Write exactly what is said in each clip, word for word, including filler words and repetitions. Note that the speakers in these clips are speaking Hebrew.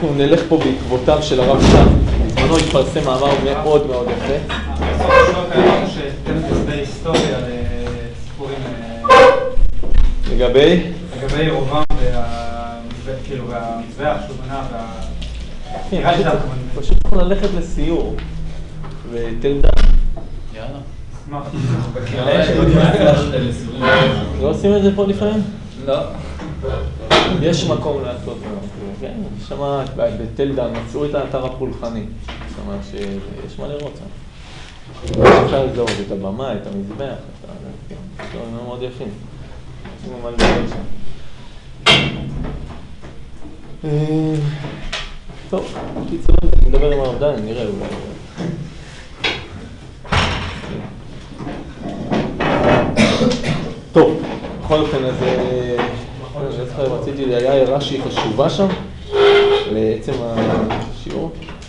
אנחנו נלך פה בעקבותיו של הרב סם. בזמנו התפרסם מאמר מאוד מאוד יפה. בסוף השלוק היה שתן הסבר היסטוריה לסיפורים... לגבי? לגבי ירובעם והמזבח שהוא בנה וה... פשוט אנחנו ללכת לסיור ותל דן. יאללה. לא עושים את זה פה לפעמים? לא. יש מקום לעשות, כן, שמה בתל דן, מצאו את האתר הפולחני, שמה שיש מה לראות שם. אפשר לזהות את הבמה, את המזבח, את הדברים מאוד יפים. יש מה לדבר שם. טוב, קיצור, נדבר עם הרב דן, נראה אולי. טוב, בכל אופן, אז רציתי לי, היה הערה שהיא חשובה שם, לעצם השיעור.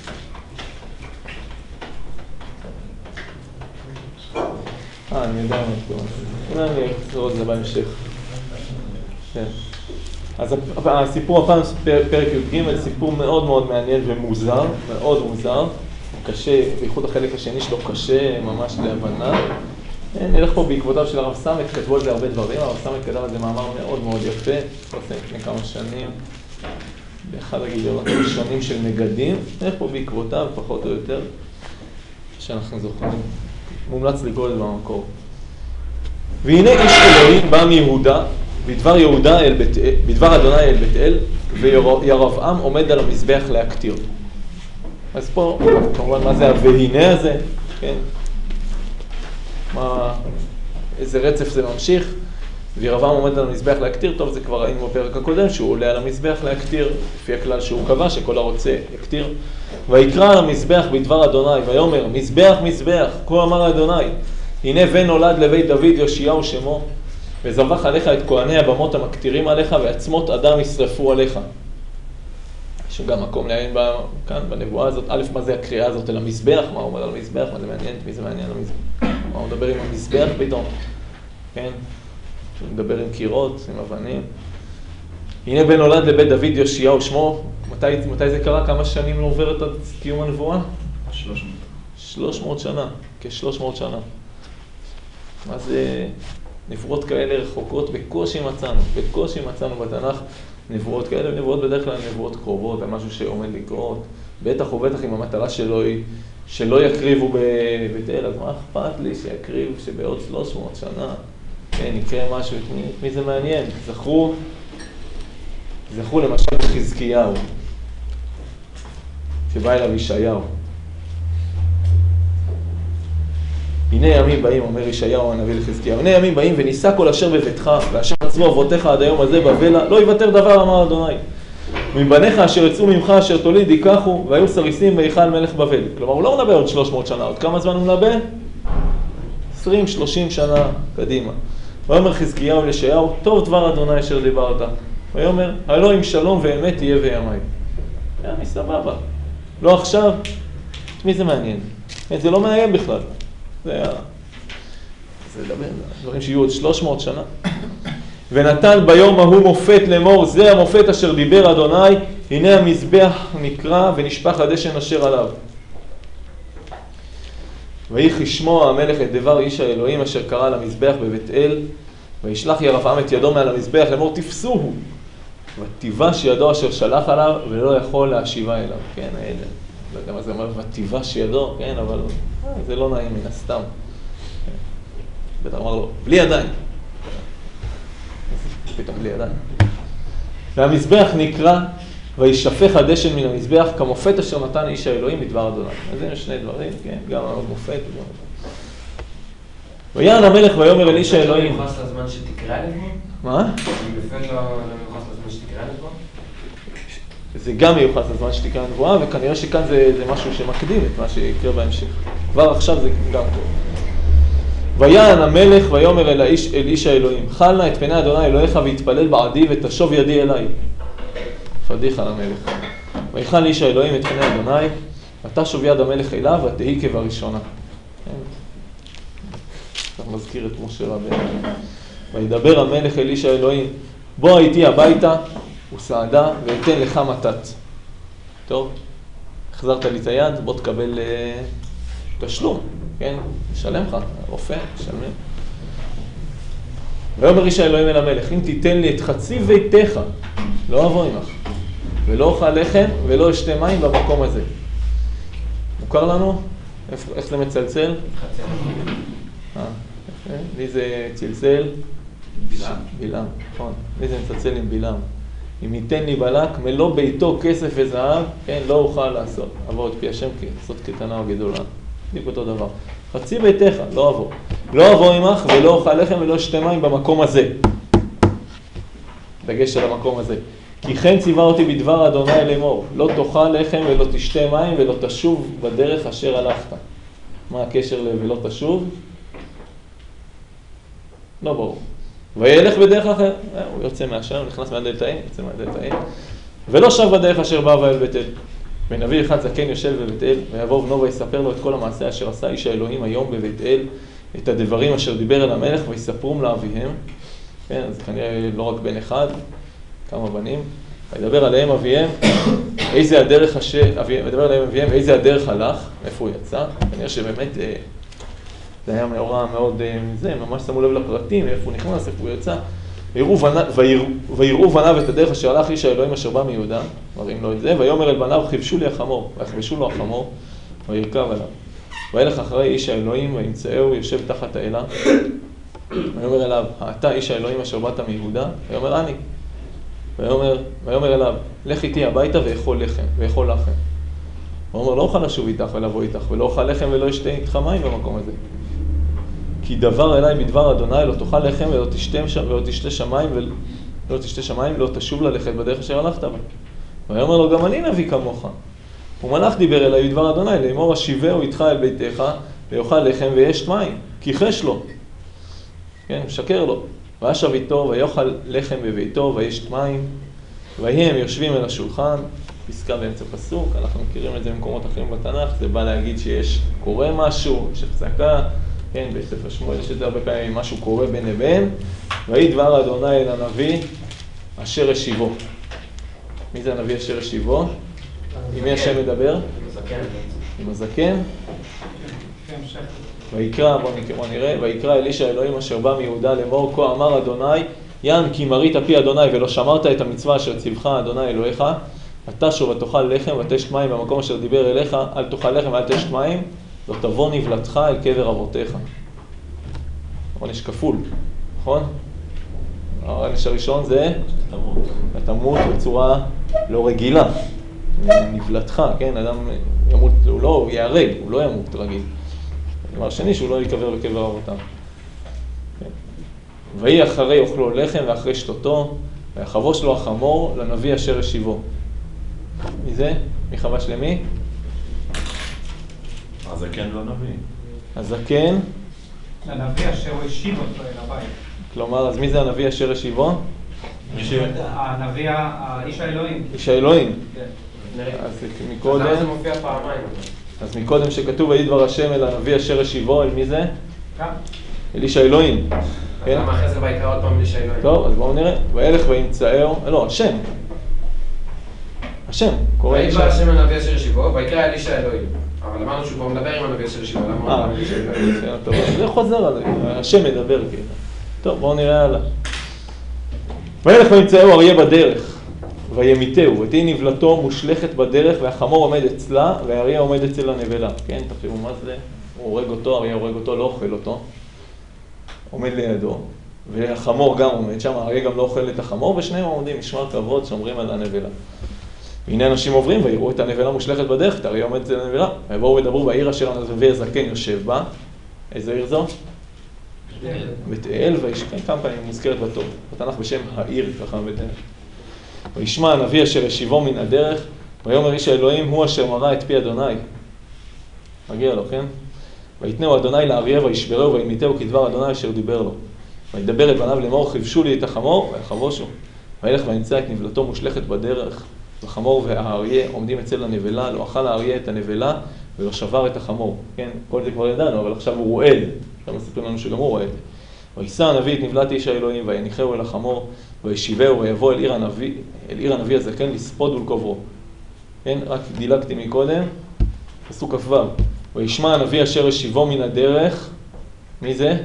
אה, אני יודע מה תקומה. אולי אני אחזור את זה בהמשך. כן. אז הסיפור הפעם, פרק י"ג, סיפור מאוד מאוד מעניין ומוזר, מאוד מוזר. קשה, בייחוד החלק השני שלו קשה ממש להבנה. נלך פה בעקבותיו של הרב סמט, כתבו על זה הרבה דברים, הרב סמט כתב על זה מאמר מאוד מאוד יפה, עושה לפני כמה שנים, באחד הגיליונות הראשונים של מגדים, נלך פה בעקבותיו, פחות או יותר, שאנחנו זוכרים, מומלץ לקרוא את זה במקור. והנה איש אלוהים בא מיהודה, בדבר יהודה אל בית אל, בדבר אדוני אל בית אל, וירבעם עומד על המזבח להקטיר. אז פה, כמובן, מה זה ה"והנה" הזה, כן? מה, איזה רצף זה ממשיך, וירבעם עומד על המזבח להקטיר, טוב, זה כבר ראינו בפרק הקודם, שהוא עולה על המזבח להקטיר, לפי הכלל שהוא קבע, שכל הרוצה יקטיר. ויקרא על המזבח בדבר אדוני, ויאמר, מזבח, מזבח, כה אמר אדוני, הנה ונולד לבית דוד יאשיהו שמו, וזבח עליך את כהני הבמות המקטירים עליך, ועצמות אדם ישרפו עליך. יש גם מקום לעיין בה, כאן, בנבואה הזאת, א', מה זה הקריאה הזאת אל המזבח, מה הוא אומר על המזבח, מה זה מעניין, מי זה מעניין על המזבח, מה הוא מדבר עם המזבח פתאום, כן? הוא מדבר עם קירות, עם אבנים. הנה בן נולד לבית דוד יאשיהו שמו, מתי, מתי זה קרה? כמה שנים לא עוברת עד קיום הנבואה? שלוש מאות. שלוש מאות שנה, כשלוש מאות שנה. מה זה נבואות כאלה רחוקות? בקושי מצאנו, בקושי מצאנו בתנ"ך. נבואות כאלה, ונבואות בדרך כלל נבואות קרובות, על משהו שעומד לקרות, בטח ובטח עם המטרה שלו היא שלא יקריבו בבית אל, אז מה אכפת לי שיקריב שבעוד שלוש מאות שנה, כן, יקרה משהו, את מי, את מי זה מעניין? זכרו, זכרו למשל בחזקיהו, שבא אליו ישעיהו. הנה ימים באים, אומר ישעיהו הנביא לחזקיהו, הנה ימים באים וניסה כל אשר בביתך, ואשר עצמו אבותיך עד היום הזה בבלה, לא יוותר דבר, אמר אדוני. מבניך אשר יצאו ממך אשר תוליד ייקחו, והיו סריסים בהיכל מלך בבל. כלומר, הוא לא מדבר עוד שלוש מאות שנה, עוד כמה זמן הוא מדבר? עשרים שלושים שנה קדימה. ויאמר חזקיהו לישעיהו, טוב דבר אדוני אשר דיברת. ויאמר, הלא עם שלום ואמת תהיה בימיי. יאללה, סבבה. לא עכשיו, את מי זה מעניין? זה לא מעניין בכלל. זה היה... זה דבר, דברים שיהיו עוד שלוש מאות שנה. ונתן ביום ההוא מופת לאמור, זה המופת אשר דיבר אדוני, הנה המזבח נקרא ונשפך הדשן אשר עליו. ויהי כשמוע המלך את דבר איש האלוהים אשר קרא למזבח בבית אל, וישלח ירבעם את ידו מעל המזבח לאמור תפסוהו, ותיבש ידו אשר שלח עליו ולא יכול להשיבה אליו. כן, האלה. לא יודע מה זה אומר, ותיבש ידו, כן, אבל זה לא נעים מן הסתם. בטח אמר לו, בלי ידיים. פתאום בלי ידיים. והמזבח נקרא, וישפך הדשן מן המזבח, כמופת אשר נתן איש האלוהים בדבר אדוני. אז הנה שני דברים, כן, גם המופת. ויען המלך ויאמר אל איש האלוהים. זה מיוחס לזמן שתקרא לבוא? מה? זה בפן לא מיוחס לזמן שתקרא לבוא? זה גם מיוחס לזמן שתקרא הנבואה, וכנראה שכאן זה, זה משהו שמקדים את מה שיקרה בהמשך. כבר עכשיו זה גם טוב. ויען המלך ויאמר אל האיש, אל איש האלוהים, חל נא את פני אדוני אלוהיך ויתפלל בעדי ותשוב ידי אליי. פדיחה למלך. ויחל איש האלוהים את פני אדוני, ותשוב יד המלך אליו ותהי כבראשונה. אתה מזכיר את משה רבנו. וידבר המלך אל איש האלוהים, בוא איתי הביתה וסעדה ואתן לך מתת. טוב, החזרת לי את היד, בוא תקבל אה, תשלום, כן? נשלם לך, רופא, נשלם. ויאמר איש האלוהים אל המלך, אם תיתן לי את חצי ביתך, לא אבוא עמך, ולא אוכל לחם ולא אשתה מים במקום הזה. מוכר לנו? איך זה מצלצל? חצי אה, יפה. לי זה צלצל? בלעם. בלעם, נכון. לי זה מצלצל עם בלעם. אם ייתן לי בלק, מלוא ביתו כסף וזהב, כן, לא אוכל לעשות. אבוא את פי השם לעשות קטנה או גדולה. בדיוק אותו דבר. חצי ביתך, לא אבוא. לא אבוא עמך ולא אוכל לחם ולא אשתה מים במקום הזה. דגש על המקום הזה. כי כן ציווה אותי בדבר אדוני לאמור, לא תאכל לחם ולא תשתה מים ולא תשוב בדרך אשר הלכת. מה הקשר ל"ולא תשוב"? לא ברור. וילך בדרך אחר, הוא יוצא מהשם, הוא נכנס מהדלתאים, יוצא מהדלתאים. ולא שב בדרך אשר בא ואל בית אל. ונביא אחד זקן יושב בבית אל, ויבוא בנו ויספר לו את כל המעשה אשר עשה איש האלוהים היום בבית אל, את הדברים אשר דיבר אל המלך, ויספרום לאביהם. כן, אז כנראה לא רק בן אחד, כמה בנים. וידבר עליהם אביהם, איזה הדרך אשר, אביהם, וידבר עליהם אביהם, איזה הדרך הלך, איפה הוא יצא. כנראה שבאמת זה היה מאורע מאוד, זה, ממש שמו לב לפרטים, איפה הוא נכנס, איפה הוא יצא. ויראו בניו את הדרך אשר הלך איש האלוהים אשר בא מיהודה, מראים לו את זה, ויאמר אל בניו, חיבשו לי החמור, ויחבשו לו החמור, וירכב עליו. וילך אחרי איש האלוהים, וימצאהו יושב תחת האלה. ויאמר אליו, אתה איש האלוהים אשר באת מיהודה? ויאמר אני. ויאמר, ויאמר אליו, לך איתי הביתה ואכול לחם, ואכול לחם. ויאמר, לא אוכל לשוב איתך ולבוא איתך, ולא אוכל לחם ולא אשתה איתך מים במקום הזה. כי דבר אליי בדבר אדוני, לא תאכל לחם ולא תשתה, ולא תשתה שמיים, ולא תשתה שמיים, לא תשוב ללכת בדרך אשר הלכת בה. ויאמר לו, גם אני נביא כמוך. ומלאך דיבר אליי בדבר אדוני, לאמור השיבהו איתך אל ביתך, ויאכל לחם וישת מים, כי חש לו. כן, משקר לו. וישב איתו, ויאכל לחם בביתו, וישת מים, ויהי הם יושבים אל השולחן, פסקה באמצע פסוק, אנחנו מכירים את זה במקומות אחרים בתנ"ך, זה בא להגיד שיש קורה משהו, יש הפסקה, כן, בספר שמואל יש את זה הרבה פעמים, משהו קורה בין לבין, ויהי דבר אדוני אל הנביא אשר השיבו. מי זה הנביא אשר השיבו? עם מי השם מדבר? עם הזקן. עם הזקן? ויקרא, בוא נראה, ויקרא אלישע אלוהים אשר בא מיהודה לאמור, כה אמר אדוני, ים כי מרית פי אדוני ולא שמרת את המצווה אשר ציווך אדוני אלוהיך, אתה שוב ותאכל לחם ותשת מים במקום אשר דיבר אליך, אל תאכל לחם ואל תשת מים, לא תבוא נבלתך אל קבר אבותיך. עונש כפול, נכון? העונש הראשון זה תמות. תמות בצורה לא רגילה. נבלתך, כן? אדם ימות, הוא לא, הוא יהרג, הוא לא ימות רגיל. דבר שני, שהוא לא יקבר בקבר אבותיו. כן. ויהי אחרי אוכלו לחם ואחרי שתותו, ויחבוש לו החמור לנביא אשר השיבו. מי זה? מי חבש למי? הזקן לא נביא. הזקן? לנביא אשר השיב אותו אל הבית. כלומר, אז מי זה הנביא אשר השיבו? הנביא, האיש האלוהים. איש האלוהים. כן. אז מקודם... זה מופיע פעמיים. אז מקודם שכתוב ויהי דבר השם אל הנביא אשר השיבו, אל מי זה? כאן. אל איש האלוהים. אז למה אחרי זה ויקרא עוד פעם איש האלוהים? טוב, אז בואו נראה. וילך וימצאהו, לא, השם. השם, קורא ויהי איש דבר השם אל הנביא אשר השיבו, ויקרא אל איש האלוהים. אבל אמרנו שהוא פה מדבר עם הנביא אשר השיבו, למה הוא אה, מדבר עם איש האלוהים? טוב, זה חוזר על זה, השם מדבר כאילו. טוב, בואו נראה הלאה. וילך וימצאהו אריה בדרך, וימיתהו, ותהי נבלתו מושלכת בדרך, והחמור עומד אצלה, והאריה עומד אצל הנבלה. כן, תחשבו מה זה? הוא הורג אותו, אריה הורג אותו, לא אוכל אותו. עומד לידו, והחמור גם עומד שם, האריה גם לא אוכל את החמור, ושניהם עומדים, משמר כבוד, שומרים על הנבלה. והנה אנשים עוברים ויראו את הנבלה מושלכת בדרך, את האריה עומד אצל הנבלה, ויבואו ודברו בעיר אשר הנביא הזקן יושב בה. איזה עיר זו? בית אל, וישכן כמה פעמים מוזכרת בתור, בתנ"ך בשם העיר, ככה בית אל. וישמע הנביא אשר השיבו מן הדרך, ויאמר איש האלוהים הוא אשר מרא את פי אדוני. מגיע לו, כן? ויתנהו אדוני לאריה וישברהו וימיתהו כדבר אדוני אשר דיבר לו. וידבר את בניו לאמור חיבשו לי את החמור ויחבושו. וילך וימצא את נבלתו מושלכת בדרך, החמור והאריה עומדים אצל הנבלה, לא אכל האריה את הנבלה ולא שבר את החמור. כן? כל זה כבר ידענו, אבל עכשיו הוא רועד. עכשיו מספרים לנו שגם הוא רועד. וישא הנביא את נבלת איש האלוהים ויניחהו אל החמור וישיבהו ויבוא אל עיר הנביא, אל עיר הנביא הזקן לספוד ולקוברו. כן, רק דילגתי מקודם, פסוק כ"ו. וישמע הנביא אשר השיבו מן הדרך, מי זה?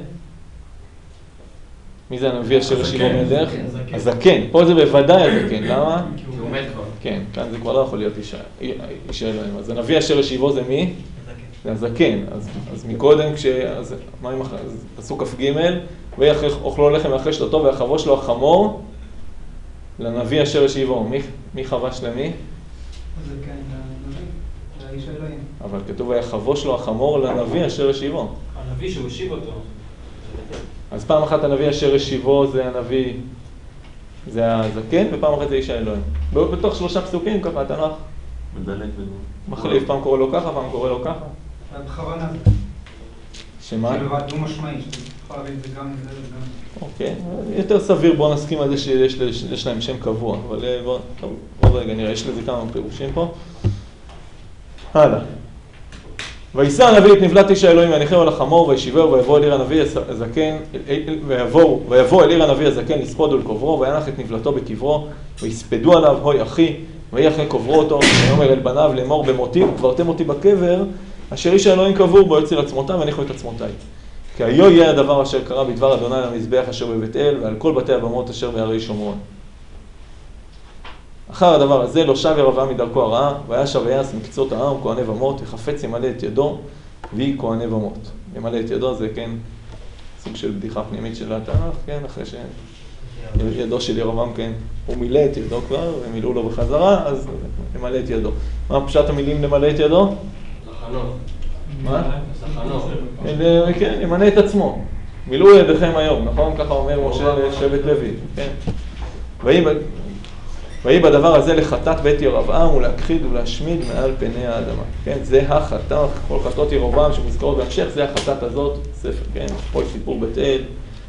מי זה הנביא אשר השיבו מן הדרך? הזקן. פה זה בוודאי הזקן, למה? כי הוא מת כבר. כן, כאן זה כבר לא יכול להיות איש האלוהים. אז הנביא אשר השיבו זה מי? זה הזקן. אז, אז מקודם, כש... אז, מה עם... אז פסוק כ"ג, ואוכלו לחם ואחרי שלטו ויחבוש לו החמור לנביא אשר השיבו. מי, מי חבש למי? הזקן, לנביא, לאיש האלוהים. אבל כתוב ויחבוש לו החמור לנביא אשר השיבו. הנביא שהוא השיב אותו. אז פעם אחת הנביא אשר השיבו זה הנביא, זה הזקן, ופעם אחת זה איש האלוהים. בתוך שלושה פסוקים ככה התנ"ך מדלג בנו. מחליף, פעם קורא לו ככה, פעם קורא לו ככה. בכוונה. שמה? כאילו דו משמעי, שתוכל להבין את זה גם לזה וגם. אוקיי, יותר סביר, בואו נסכים על זה שיש להם שם קבוע, אבל בואו, טוב, עוד רגע נראה, יש לזה כמה פירושים פה. הלאה. וישא הנביא את נבלת איש האלוהים ויניחהו על החמור וישיבהו ויבוא אל עיר הנביא הזקן ויבוא, ויבוא אל עיר הנביא הזקן לספוד ולקוברו וינח את נבלתו בקברו ויספדו עליו הוי אחי ויהי אחרי קוברו אותו ויאמר אל בניו לאמור במותי וקברתם אותי בקבר אשר איש האלוהים קבור בו יוציא לעצמותיו והניחו את עצמותיי. כי היו יהיה הדבר אשר קרה בדבר אדוני למזבח אשר בבית אל ועל כל בתי הבמות אשר בהרי שומרון. אחר הדבר הזה לא שב ירבעם מדרכו הרעה, וישב ויעש מקצות העם כהני במות, וחפץ ימלא את ידו, והיא כהני במות. ימלא את ידו זה כן סוג של בדיחה פנימית של התנ"ך, כן, אחרי שידו של ירבעם, כן, הוא מילא את ידו כבר, ומילאו לו בחזרה, אז ימלא את ידו. מה פשט המילים למלא את ידו? לחנוך. מה? לחנוך. כן, ימלא את עצמו. מילאו ידיכם היום, נכון? ככה אומר משה לשבט לוי, כן. ויהי ויהי בדבר הזה לחטאת בית ירבעם ולהכחיד ולהשמיד מעל פני האדמה. כן, זה החטאת, כל חטאות ירבעם שמוזכרות בהמשך, זה החטאת הזאת, ספר, כן, כל סיפור בית אל,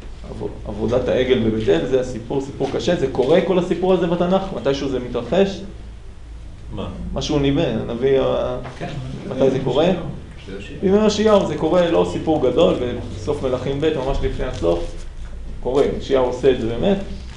עבודת העגל בבית אל, זה הסיפור, סיפור קשה, זה קורה כל הסיפור הזה בתנ"ך, מתישהו זה מתרחש? מה? משהו ניבא, הנביא, מתי זה קורה? בימי יאשיהו, זה קורה לא סיפור גדול, בסוף מלכים ב' ממש לפני הסוף, קורה, יאשיהו עושה את זה באמת,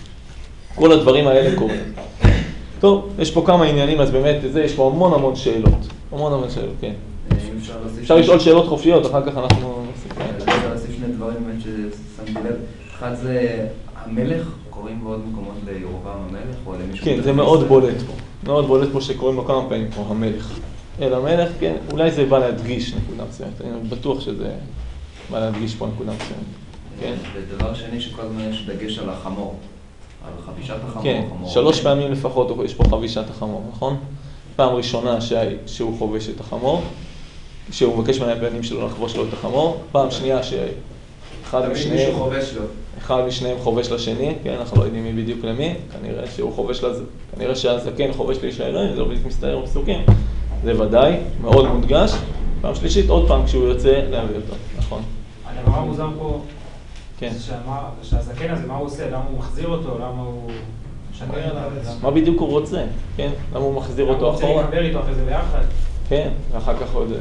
כל הדברים האלה קורים. טוב, יש פה כמה עניינים, אז באמת, זה, יש פה המון המון שאלות. המון המון שאלות, כן. אפשר לשאול שאלות חופשיות, אחר כך אנחנו... אפשר להוסיף שני דברים באמת ששמתי לב. אחד זה המלך, קוראים בעוד מקומות לירובעם המלך, או למישהו... כן, זה מאוד בולט פה. מאוד בולט פה שקוראים לו כמה פעמים פה, המלך. אל המלך, כן, אולי זה בא להדגיש נקודה מסוימת. אני בטוח שזה בא להדגיש פה נקודה מסוימת. כן. ודבר שני שכל הזמן יש דגש על החמור. על חבישת החמור. כן, שלוש פעמים לפחות יש פה חבישת החמור, נכון? פעם ראשונה שהוא חובש את החמור, שהוא מבקש מהבנים שלו לחבוש לו את החמור, פעם שנייה שאחד משניהם אחד משניהם חובש לשני, כן, אנחנו לא יודעים מי בדיוק למי, כנראה שהוא חובש לזה, כנראה שהזקן חובש לאיש האלוהים, זה לא בדיוק מסתער בפסוקים, זה ודאי, מאוד מודגש, פעם שלישית עוד פעם כשהוא יוצא להביא אותו, נכון? הדבר המוזר פה, כן. שהזקן הזה, מה הוא עושה? למה הוא מחזיר אותו? למה הוא משגר עליו? מה בדיוק הוא רוצה? כן? למה הוא מחזיר אותו אחורה? הוא רוצה להיקבר איתו אחרי זה ביחד. כן, ואחר כך עוד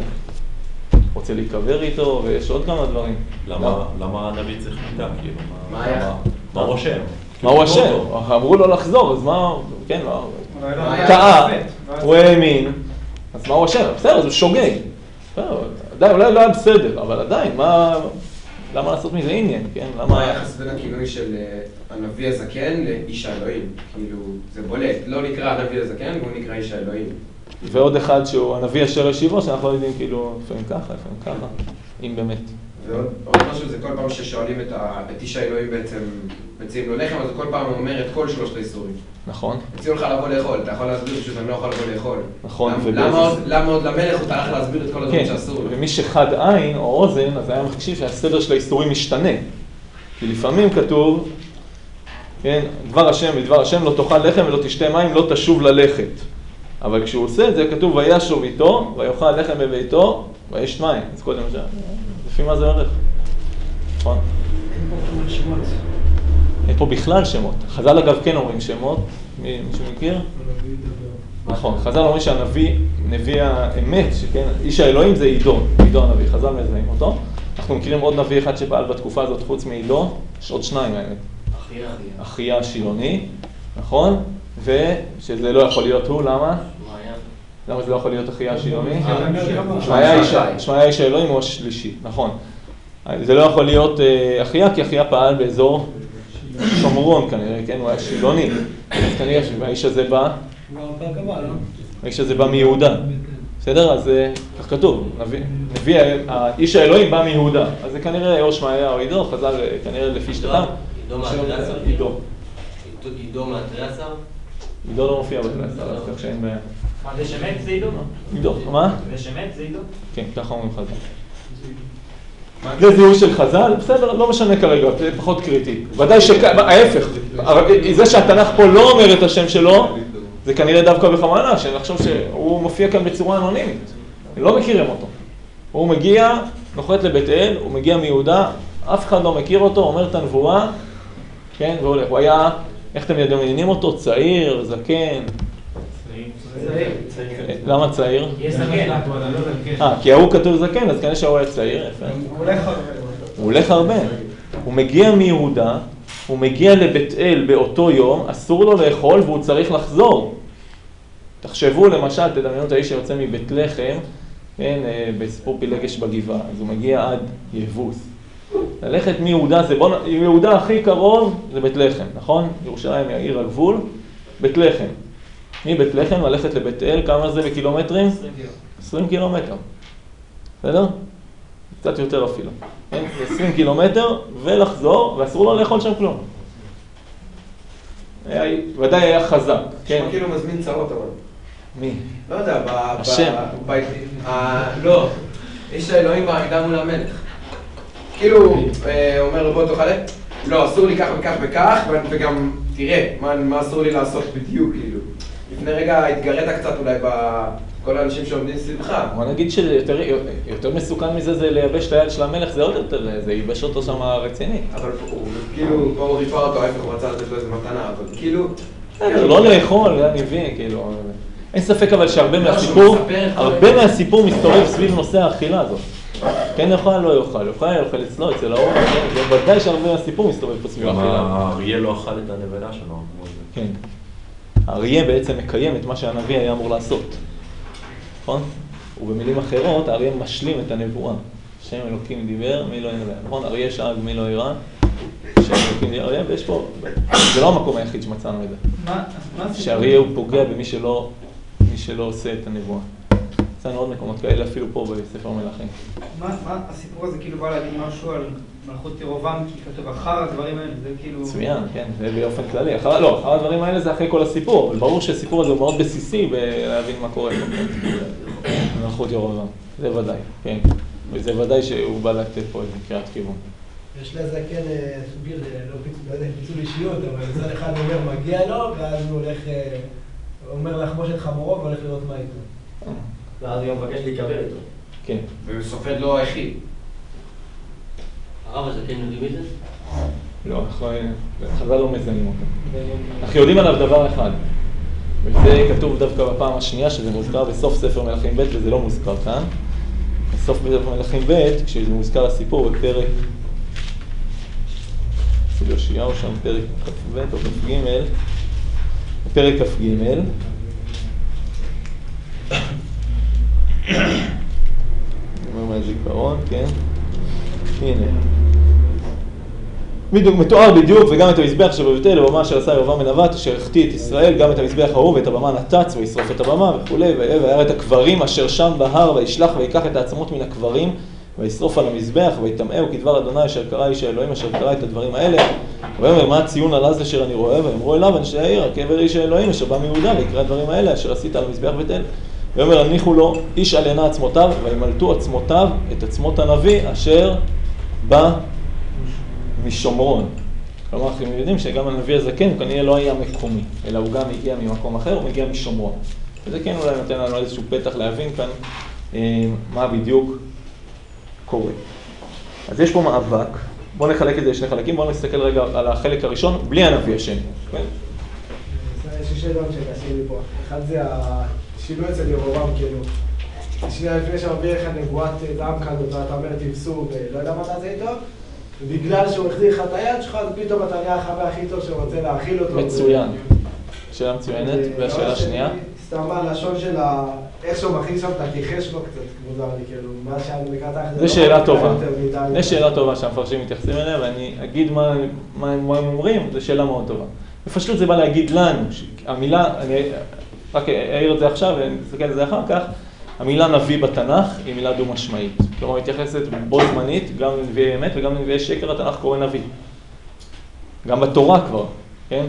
רוצה להיקבר איתו, ויש עוד כמה דברים. למה הנביא צריך מיטה? מה היה? מה הוא אשם? מה הוא אשם? אמרו לו לחזור, אז מה... כן, לא... היה טעה, הוא האמין, אז מה הוא אשם? בסדר, זה שוגג. עדיין, אולי לא היה בסדר, אבל עדיין, מה... למה לעשות מזה עניין, כן? מה היחס בין הכינוי של הנביא הזקן לאיש האלוהים? כאילו, זה בולט, לא נקרא הנביא הזקן, והוא נקרא איש האלוהים. ועוד אחד שהוא הנביא אשר השיבו, שאנחנו לא יודעים כאילו, לפעמים ככה, לפעמים ככה, אם באמת. ועוד משהו זה כל פעם ששואלים את איש האלוהים בעצם, מציעים לו לחם, אז כל פעם הוא אומר את כל שלושת האיסורים. נכון. מציעו לך לבוא לאכול, אתה יכול להסביר פשוט, אני לא יכול לבוא לאכול. נכון. למה עוד למלך הוא תלך להסביר את כל הדברים שאסור לו? ומי שחד עין או אוזן, אז היה מחשיב שהסדר של האיסורים משתנה. כי לפעמים כתוב, כן, דבר השם ודבר השם לא תאכל לחם ולא תשתה מים, לא תשוב ללכת. אבל כשהוא עושה את זה, כתוב וישוב איתו, ויאכל לחם בביתו, וישת מים. אז קודם זה, לפי מה זה הולך? נכון? אין פה שמות. אין פה בכלל שמות. חז"ל אגב כן אומרים שמות, מישהו מכיר? נכון, חז"ל אומרים שהנביא, נביא האמת, שכן, איש האלוהים זה עידו, עידו הנביא, חז"ל מזהים אותו. אנחנו מכירים עוד נביא אחד שפעל בתקופה הזאת חוץ מעידו, יש עוד שניים האמת. אחיה. אחיה השילוני, נכון? ושזה לא יכול להיות הוא, למה? למה זה לא יכול להיות אחיה שילומי? שמעיה. שמעיה איש האלוהים הוא השלישי, נכון. זה לא יכול להיות אחיה, כי אחיה פעל באזור שומרון כנראה, כן? הוא היה שילוני. אז כנראה שהאיש הזה בא, האיש הזה בא מיהודה. בסדר? אז כך כתוב, נביא, האיש האלוהים בא מיהודה. אז זה כנראה או שמעיה או עידו, חז"ל כנראה לפי שתתם. עידו מהתריסר? עידו. עידו מהתריסר? עידו לא מופיע בתריסר, אז כך שאין בעיה. מה, זה שמת זה עידו? עידו, מה? זה שמת זה עידו? כן, ככה אומרים חז"ל. זה זיהוי של חז"ל, בסדר, לא משנה כרגע, זה פחות קריטי. ודאי שההפך, זה שהתנ"ך פה לא אומר את השם שלו, זה כנראה דווקא בכוונה, שנחשוב שהוא מופיע כאן בצורה אנונימית. לא מכירים אותו. הוא מגיע, נוחת לבית אל, הוא מגיע מיהודה, אף אחד לא מכיר אותו, אומר את הנבואה, כן, והולך. הוא היה, איך אתם מדמיינים אותו? צעיר, זקן. למה צעיר? יש זקן. אה, כי ההוא כתוב זקן, אז כנראה שהוא היה צעיר, יפה. הוא הולך הרבה. הוא הולך הרבה. הוא מגיע מיהודה, הוא מגיע לבית אל באותו יום, אסור לו לאכול והוא צריך לחזור. תחשבו למשל, תדמיינו את האיש שיוצא מבית לחם, כן, בסיפור פילגש בגבעה, אז הוא מגיע עד יבוס. ללכת מיהודה, זה בוא, יהודה הכי קרוב זה בית לחם, נכון? ירושלים היא העיר הגבול, בית לחם. מבית לחם ללכת לבית אל, כמה זה בקילומטרים? עשרים קילומטר. בסדר? קצת יותר אפילו. כן? עשרים קילומטר ולחזור, ואסור לו לאכול שם כלום. ודאי היה חזק. נשמע כאילו מזמין צרות אבל. מי? לא יודע, ב... השם. לא, איש האלוהים בעמידה מול המלך. כאילו, אומר בוא תאכל, לא, אסור לי כך וכך וכך, וגם תראה, מה אסור לי לעשות בדיוק, כאילו. לפני רגע התגרית קצת אולי בכל האנשים שעומדים סביבך. בוא נגיד שיותר מסוכן מזה זה לייבש את היד של המלך, זה עוד יותר, זה ייבש אותו שם רציני. אבל כאילו, פה הוא ריפא אותו, ההפך הוא רצה לתת לו איזה מתנה, אבל כאילו... לא לאכול, זה נביא, כאילו... אין ספק אבל שהרבה מהסיפור, הרבה מהסיפור מסתובב סביב נושא האכילה הזאת. כן יאכל, לא יאכל, יאכל, יאכל אצלו, אצל האור, זה ודאי שהרבה מהסיפור מסתובב פה סביב האכילה. האריה לא אכל את הנבלה שלו. כן. האריה בעצם מקיים את מה שהנביא היה אמור לעשות. נכון? ובמילים אחרות, האריה משלים את הנבואה. שם אלוקים דיבר, מי לא ינבא. נכון? אריה שאג, מי לא יראה. שם אלוקים דיבר, אריה, ויש פה... זה לא המקום היחיד שמצאנו את זה. מה? שהאריה הוא פוגע במי שלא, מי שלא עושה את הנבואה. מצאנו עוד מקומות כאלה, אפילו פה בספר מלכים. מה הסיפור הזה כאילו בא להגיד משהו על מלכות ירובעם, כי כתוב אחר הדברים האלה, זה כאילו... מצוין, כן, זה באופן כללי. אחר, לא, אחר הדברים האלה זה אחרי כל הסיפור, אבל ברור שהסיפור הזה הוא מאוד בסיסי בלהבין מה קורה פה. מלכות ירובעם, זה ודאי, כן. וזה ודאי שהוא בא לתת פה איזה קריאת כיוון. יש לזה כן סוגיר, לא יודע, פיצול אישיות, אבל מצד אחד הוא אומר מגיע לו, ואז הוא הולך, אומר לחמוש את חמורו והולך לראות מה איתו. ואז הוא מבקש להיקבר איתו. כן. וסופד לו היחיד. הרב הזה כן יודעים מי זה? לא, חז"ל לא מזהים אותו. אנחנו יודעים עליו דבר אחד, וזה כתוב דווקא בפעם השנייה, שזה מוזכר בסוף ספר מלכים ב' וזה לא מוזכר כאן. בסוף ספר מלכים ב', כשזה מוזכר הסיפור בפרק, אצל יאשיהו שם פרק כ"ב או כ"ג, בפרק כ"ג, אני אומר מהזיכרון, כן? הנה. בדיוק, מתואר בדיוק, וגם את המזבח שבבית אל, הבמה של עשה ירבעם בן נבט, אשר החטיא את ישראל, גם את המזבח ההוא ואת הבמה נתץ, וישרוף את הבמה וכו', וירא את הקברים אשר שם בהר, וישלח ויקח את העצמות מן הקברים, וישרוף על המזבח, ויטמאהו כדבר אדוני אשר קרא איש האלוהים, אשר קרא את הדברים האלה. ויאמר מה הציון על אז אשר אני רואה, ויאמרו אליו אנשי העיר, הקבר איש האלוהים אשר בא מיהודה, ויקרא את הדברים האלה אשר עשית על המזבח בית אל. ויאמר הניחו לו איש עליינה עצמותיו, וימלטו עצמותיו את עצמות הנביא אשר בא משומרון. כלומר, אנחנו יודעים שגם הנביא הזקן הוא כנראה לא היה מקומי, אלא הוא גם הגיע ממקום אחר, הוא מגיע משומרון. וזה כן אולי נותן לנו איזשהו פתח להבין כאן אה, מה בדיוק קורה. אז יש פה מאבק, בואו נחלק את זה לשני חלקים, בואו נסתכל רגע על החלק הראשון, בלי הנביא השני. כן? יש לי שאלות שנעשים לי פה. אחד זה השינוי אצל ירובעם, כאילו. שנייה לפני שמביא לך נבואת דם כזאת, ואתה אומר תפסו ולא יודע מה זה איתו, ובגלל שהוא החזיר לך את היד שלך, אז פתאום אתה נהיה החבר הכי טוב שרוצה להאכיל אותו. מצוין. שאלה מצוינת, והשאלה השנייה? סתם הלשון של ה... איך שהוא מכין שם את הכיחש לו קצת מוזר לי, כאילו, מה שאני לקראת האחד... זו שאלה טובה. זו שאלה טובה שהמפרשים מתייחסים אליה, ואני אגיד מה, מה, מה הם אומרים, זו שאלה מאוד טובה. בפשטות זה בא להגיד לנו, המילה, אני רק אעיר את זה עכשיו ונסתכל על זה אחר כך, המילה נביא בתנ"ך היא מילה דו-משמעית. כלומר, מתייחסת בו זמנית, גם לנביאי אמת וגם לנביאי שקר, התנ"ך קורא נביא. גם בתורה כבר, כן?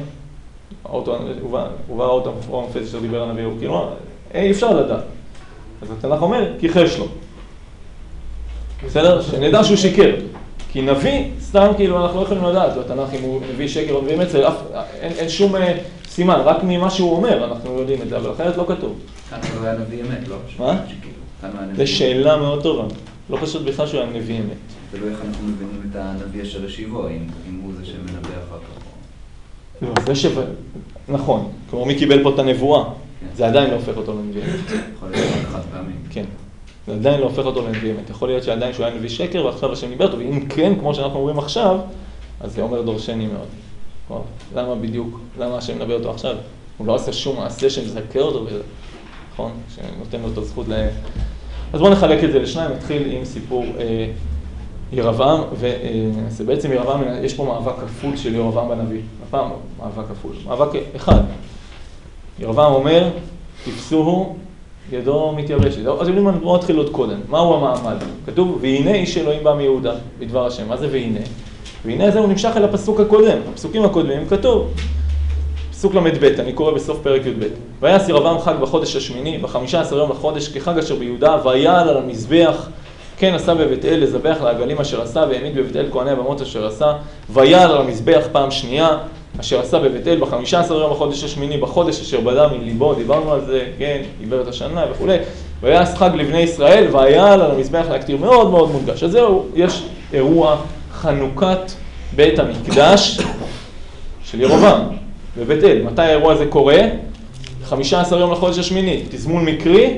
הובא האוטו המפורסם שדיבר על הנביא, כאילו, אי אפשר לדעת. אז התנ"ך אומר, כיחש לו. בסדר? שנדע שהוא שיקר. כי נביא, סתם כאילו אנחנו לא יכולים לדעת, בתנ"ך אם הוא נביא שקר או נביא אמת, אין, אין שום סימן, רק ממה שהוא אומר אנחנו יודעים את זה, אבל אחרת לא כתוב. כאן הוא היה נביא אמת, לא? מה? זו שאלה מאוד טובה. לא פשוט בכלל שהוא היה נביא אמת. זה לא איך אנחנו מבינים את הנביא אשר השיבו, אם הוא זה שמנבא אחר כך. לא, זה ש... נכון. כלומר, מי קיבל פה את הנבואה? זה עדיין לא הופך אותו לנביא אמת. יכול להיות חד פעמים. כן. זה עדיין לא הופך אותו לנביא אמת. יכול להיות שעדיין שהוא היה נביא שקר, ועכשיו השם דיבר אותו, ואם כן, כמו שאנחנו אומרים עכשיו, אז זה אומר דורשני מאוד. למה בדיוק? למה השם מדבר אותו עכשיו? הוא לא עושה שום מעשה שמזכר אותו בזה. נכון? שנותן לו את הזכות ל... אז בואו נחלק את זה לשניים, נתחיל עם סיפור אה, ירבעם, וזה בעצם ירבעם, יש פה מאבק כפול של ירבעם בנביא. הפעם מאבק כפול. מאבק אחד. ירבעם אומר, תפסוהו, ידו מתייבשת. אז בואו נתחיל עוד קודם. מהו המעמד? כתוב, והנה איש אלוהים בא מיהודה, בדבר השם. מה זה והנה? והנה זה הוא נמשך אל הפסוק הקודם. הפסוקים הקודמים כתוב. פסוק למד ב', אני קורא בסוף פרק י"ב. ויעש ירבעם חג בחודש השמיני, בחמישה עשר יום לחודש, כחג אשר ביהודה, ויעל על המזבח, כן עשה בבית אל לזבח לעגלים אשר עשה, והעמיד בבית אל כהני הבמות אשר עשה, ויעל על המזבח פעם שנייה, אשר עשה בבית אל בחמישה עשר יום לחודש השמיני, בחודש אשר בדה מליבו, דיברנו על זה, כן, עיבר את השנה וכו'. ויעש חג לבני ישראל, ויעל על המזבח להקטיר, מאוד מאוד מודגש. אז זהו, יש אירוע חנוכת בית המקדש של ירבעם. בבית אל. מתי האירוע הזה קורה? חמישה עשר יום לחודש השמיני. תזמון מקרי?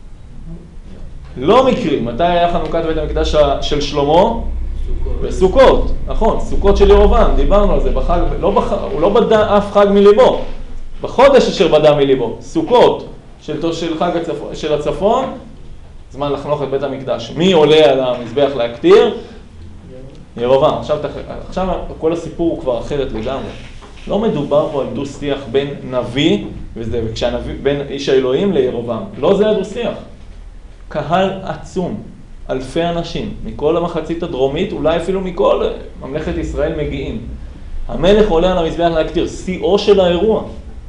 לא מקרי. מתי היה חנוכת בית המקדש של שלמה? בסוכות. נכון, סוכות של ירבעם. דיברנו על זה בחג, לא בח... הוא לא בדה אף חג מליבו. בחודש אשר בדה מליבו. סוכות של, של חג הצפון, של הצפון, זמן לחנוך את בית המקדש. מי עולה על המזבח להקטיר? ירבעם. עכשיו, עכשיו כל הסיפור הוא כבר אחרת לגמרי. לא מדובר פה על דו שיח בין נביא, וזה, וכשהנביא, בין איש האלוהים לירבעם. לא זה הדו שיח. קהל עצום, אלפי אנשים, מכל המחצית הדרומית, אולי אפילו מכל ממלכת ישראל מגיעים. המלך עולה על המזבח להקטיר, שיאו של האירוע.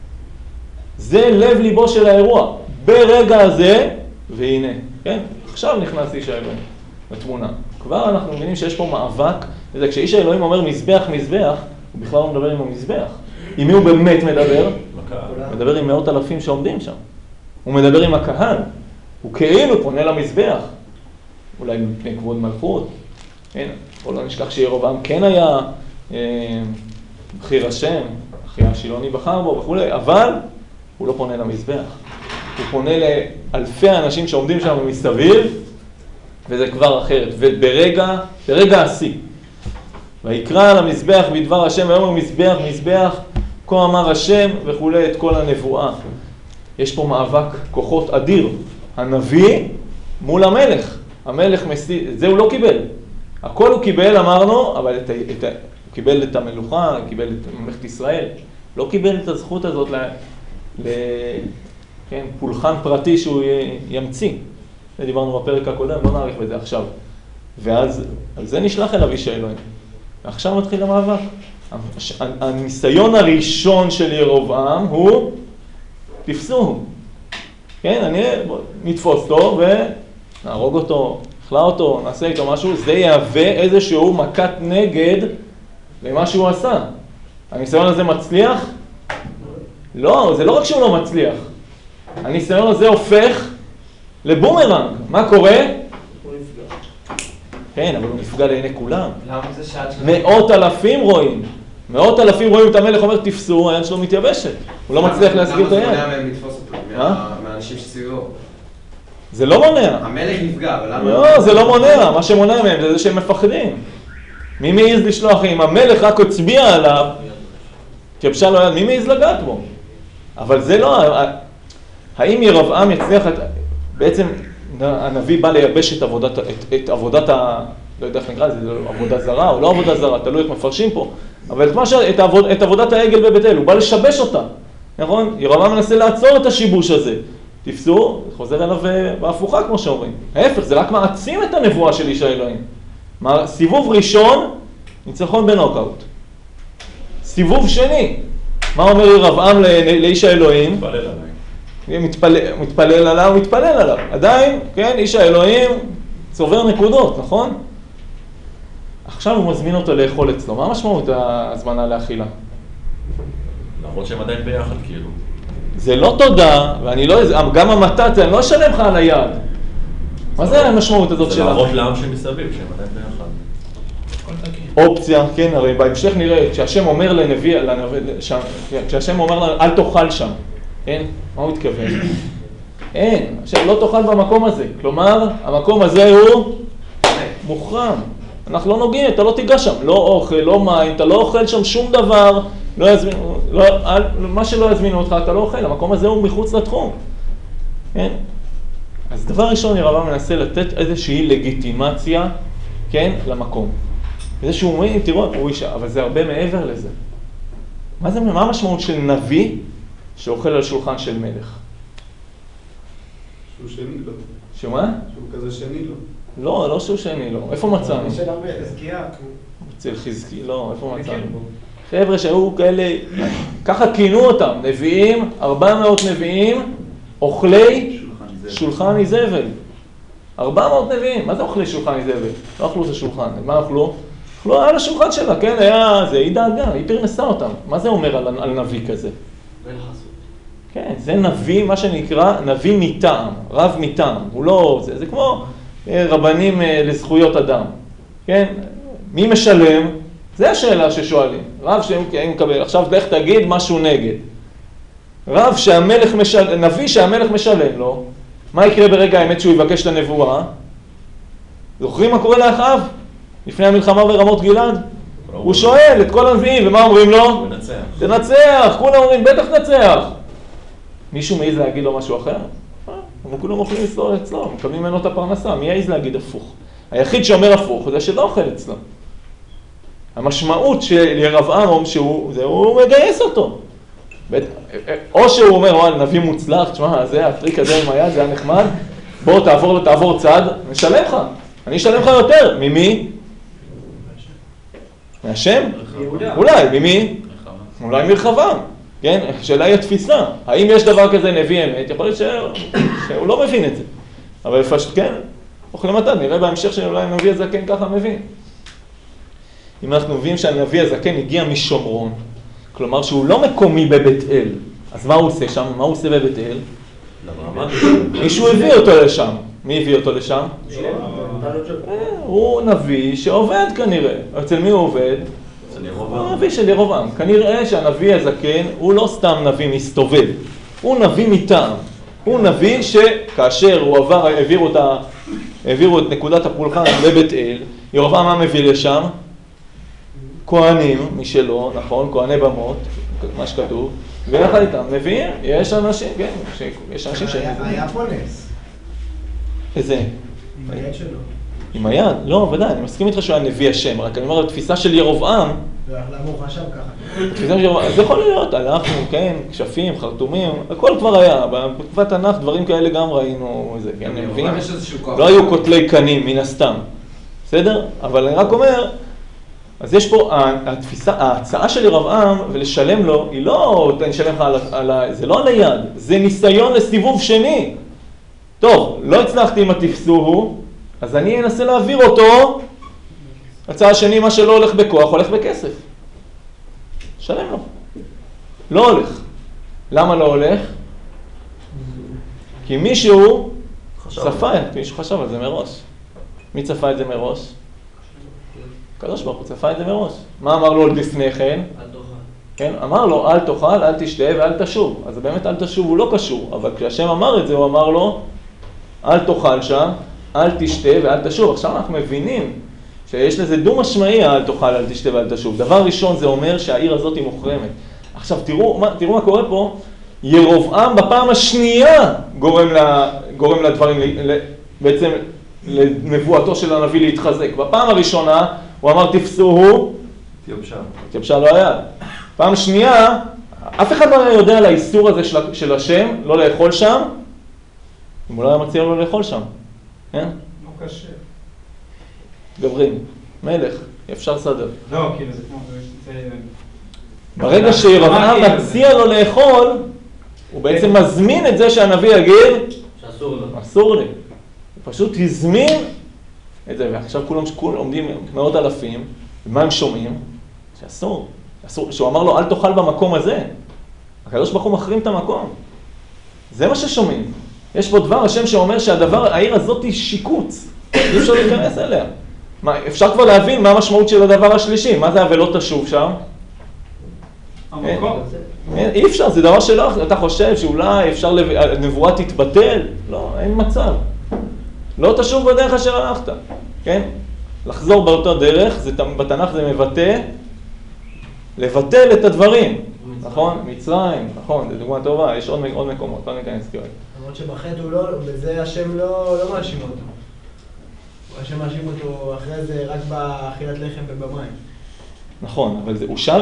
זה לב ליבו של האירוע. ברגע הזה, והנה, כן? עכשיו נכנס איש האלוהים לתמונה. כבר אנחנו מבינים שיש פה מאבק, וזה כשאיש האלוהים אומר מזבח, מזבח, הוא בכלל לא מדבר עם המזבח. עם מי הוא באמת מדבר? הוא מדבר עם מאות אלפים שעומדים שם. הוא מדבר עם הקהל. הוא כאילו פונה למזבח. אולי מפני כבוד מלכות. הנה, בואו לא נשכח שירבעם כן היה אה, בחיר השם, אחי השילוני בחר בו וכו', אבל הוא לא פונה למזבח. הוא פונה לאלפי האנשים שעומדים שם מסביב, וזה כבר אחרת. וברגע, ברגע השיא, ויקרא על המזבח בדבר השם, ויאמר מזבח, מזבח, כה אמר השם וכו' את כל הנבואה. יש פה מאבק כוחות אדיר. הנביא מול המלך. המלך מסי... זה הוא לא קיבל. הכל הוא קיבל, אמרנו, אבל את, את, הוא קיבל את המלוכה, הוא קיבל את ממלכת ישראל. לא קיבל את הזכות הזאת ל... ל... כן, פולחן פרטי שהוא ימציא. זה דיברנו בפרק הקודם, לא נאריך בזה עכשיו. ואז על זה נשלח אליו איש האלוהים. ועכשיו מתחיל המאבק. הניסיון הראשון של ירבעם הוא תפסוהו. כן, אני נתפוס אותו ונהרוג אותו, נחלה אותו, נעשה איתו משהו, זה יהווה איזשהו מכת נגד למה שהוא עשה. הניסיון הזה מצליח? לא, זה לא רק שהוא לא מצליח. הניסיון הזה הופך לבומרנג. מה קורה? כן, אבל הוא נפגע לעיני כולם. למה זה שעת שלו? מאות אלפים רואים. מאות אלפים רואים את המלך אומר תפסו, היד שלו מתייבשת. הוא לא מצליח להסגיר את היד. למה זה מונע מהם לתפוס אותו? מהאנשים שסביבו? זה לא מונע. המלך נפגע, אבל למה? לא, זה לא מונע. מה שמונע מהם זה זה שהם מפחדים. מי מעיז לשלוח? אם המלך רק הצביע עליו, כבשה לו יד, מי מעיז לגעת בו? אבל זה לא... האם ירבעם יצליח, את, בעצם הנביא בא לייבש את עבודת, את, את עבודת ה... לא יודע איך נקרא לזה, זה עבודה זרה או לא עבודה זרה, תלוי איך מפרשים פה, אבל את, מה ש... את, העבוד... את עבודת העגל בבית אל, הוא בא לשבש אותה, נכון? ירבעם מנסה לעצור את השיבוש הזה. תפסו, חוזר אליו בהפוכה כמו שאומרים. ההפך, זה רק מעצים את הנבואה של איש האלוהים. סיבוב ראשון, ניצחון בנוקאוט. סיבוב שני, מה אומר ירבעם לאיש האלוהים? מתפלל עליי. מתפלל, מתפלל עליו, מתפלל עליו. עדיין, כן, איש האלוהים צובר נקודות, נכון? עכשיו הוא מזמין אותו לאכול אצלו. מה המשמעות ההזמנה לאכילה? למרות שהם עדיין ביחד, כאילו. זה לא תודה, ואני לא, גם המתת, אני לא אשלם לך על היד. מה זה המשמעות הזאת זה שלה? זה להראות לעם שמסביב, שהם עדיין ביחד. אופציה, כן, הרי בהמשך נראה, כשהשם אומר לנביא, כשהשם אומר לנו, אל תאכל שם, כן? מה הוא התכוון? אין, השם לא תאכל במקום הזה. כלומר, המקום הזה הוא מוחרם. אנחנו לא נוגעים, אתה לא תיגע שם, לא אוכל, לא מים, אתה לא אוכל שם שום דבר, לא יזמינו, לא, אל, מה שלא יזמינו אותך, אתה לא אוכל, המקום הזה הוא מחוץ לתחום. כן? אז דבר ראשון, ירבעם מנסה לתת איזושהי לגיטימציה, כן, למקום. איזשהו אומרים, תראו, הוא אישה, אבל זה הרבה מעבר לזה. מה זה, מה המשמעות של נביא שאוכל על שולחן של מלך? שהוא שני לו. שמה? שהוא כזה שני לו. לא, לא שהוא שני לו. איפה מצאנו? חזקיה. אצל חזקי, לא, איפה מצאנו? חבר'ה שהיו כאלה, ככה כינו אותם, נביאים, ארבע מאות נביאים, אוכלי שולחן איזבל. ארבע מאות נביאים, מה זה אוכלי שולחן איזבל? לא אכלו את השולחן, מה אכלו? אכלו על השולחן שלה, כן, היה זה, היא דאגה, היא פרנסה אותם. מה זה אומר על, על נביא כזה? כן, זה נביא, מה שנקרא, נביא מטעם, רב מטעם. הוא לא, זה, זה כמו רבנים לזכויות אדם. כן, מי משלם? זה השאלה ששואלים. רב שהם מקבל, עכשיו לך תגיד משהו נגד. רב שהמלך משלם, נביא שהמלך משלם לו, מה יקרה ברגע האמת שהוא יבקש את הנבואה? זוכרים מה קורה לאחאב? לפני המלחמה ברמות גלעד? הוא שואל את כל הנביאים, ומה אומרים לו? תנצח. תנצח, כולם אומרים, בטח תנצח. מישהו מעיז להגיד לו משהו אחר? הם כולם אוכלים אצלו, אצלו, מקבלים ממנו את הפרנסה, מי יעיז להגיד הפוך? היחיד שאומר הפוך זה שלא אוכל אצלו. המשמעות של ירבעם שהוא, זה, הוא מגייס אותו. או שהוא אומר, וואל, נביא מוצלח, תשמע, זה הטריק הזה עם היד, זה היה נחמד, בוא תעבור, תעבור צד, אני אשלם לך. אני אשלם לך יותר. ממי? מהשם? אולי, ממי? אולי מרחבם. כן? השאלה היא התפיסה. האם יש דבר כזה נביא אמת? יכול להיות שהוא לא מבין את זה. אבל פשוט כן, אוכלים מתת, נראה בהמשך שאולי הנביא הזקן ככה מבין. אם אנחנו מבינים שהנביא הזקן הגיע משומרון, כלומר שהוא לא מקומי בבית אל, אז מה הוא עושה שם? מה הוא עושה בבית אל? מישהו הביא אותו לשם. מי הביא אותו לשם? הוא נביא שעובד כנראה. אצל מי הוא עובד? הוא נביא של ירבעם. כנראה שהנביא הזקן הוא לא סתם נביא מסתובב. הוא נביא מטעם. הוא נביא שכאשר הוא עבר, העבירו את, ה... העבירו את נקודת הפולחן לבית אל, ירבעם מה מביא לשם? כהנים משלו, נכון? כהני במות, מה שכתוב. ויחד איתם נביאים, יש אנשים, כן, יש אנשים ש... היה פה נס. איזה? עם היד שלו. עם היד? לא, ודאי, אני מסכים איתך שהוא היה נביא השם, רק אני אומר, התפיסה של ירבעם... למה הוא חשב ככה? התפיסה של ירבעם, זה יכול להיות, הלכנו, כן, כשפים, חרטומים, הכל כבר היה, בתקופת תנ"ך דברים כאלה גם ראינו, איזה, כן, אני מבין? לא היו כותלי קנים, מן הסתם, בסדר? אבל אני רק אומר, אז יש פה, התפיסה, ההצעה של ירבעם ולשלם לו, היא לא, אני אשלם לך על ה... זה לא על היד, זה ניסיון לסיבוב שני. טוב, לא הצלחתי אם התפסוהו, אז אני אנסה להעביר אותו, הצעה השני, מה שלא הולך בכוח, הולך בכסף. שלם לו. לא הולך. למה לא הולך? כי מישהו צפה, מישהו חשב על זה מראש. מי צפה את זה מראש? קדוש ברוך הוא צפה את זה מראש. מה אמר לו לפני כן? אל תאכל. כן, אמר לו, אל תאכל, אל תשתה ואל תשוב. אז באמת אל תשוב הוא לא קשור, אבל כשהשם אמר את זה, הוא אמר לו, אל תאכל שם, אל תשתה ואל תשוב. עכשיו אנחנו מבינים שיש לזה דו משמעי, אל תאכל, אל תשתה ואל תשוב. דבר ראשון זה אומר שהעיר הזאת היא מוחרמת. עכשיו תראו, תראו מה קורה פה, ירובעם בפעם השנייה גורם, לה, גורם לדברים, בעצם לנבואתו של הנביא להתחזק. בפעם הראשונה הוא אמר תפסוהו, תיובשה. תיובשה לא היה. פעם שנייה, אף אחד לא יודע על האיסור הזה של, של השם, לא לאכול שם, אם הוא לא היה מציע לו לאכול שם. כן? לא קשה. גברים, מלך, אפשר לסדר. לא, כאילו זה כמו... זה... ברגע שירבעם מציע לו לאכול, הוא בעצם מזמין את זה שהנביא יגיד, שאסור לו. אסור לי. הוא פשוט הזמין את זה, ועכשיו כולם שכולם עומדים מאות אלפים, ומה הם שומעים? שאסור. אסור. שהוא אמר לו, אל תאכל במקום הזה. הקדוש ברוך הוא מחרים את המקום. זה מה ששומעים. יש פה דבר השם שאומר שהדבר, העיר הזאת היא שיקוץ. אי אפשר להיכנס אליה. מה, אפשר כבר להבין מה המשמעות של הדבר השלישי. מה זה ולא תשוב שם? המקום. אי אפשר, זה דבר שלא, אתה חושב שאולי אפשר, הנבואה תתבטל? לא, אין מצב. לא תשוב בדרך אשר הלכת, כן? לחזור באותה דרך, זה, בתנ"ך זה מבטא, לבטל את הדברים, נכון? מצרים, נכון, זו דוגמה טובה, יש עוד, עוד מקומות, לא ניכנס כרגע. למרות שבחטא הוא לא, בזה השם לא, לא מאשים אותו. השם מאשים אותו אחרי זה רק באכילת לחם ובמים. נכון, אבל זה אושר?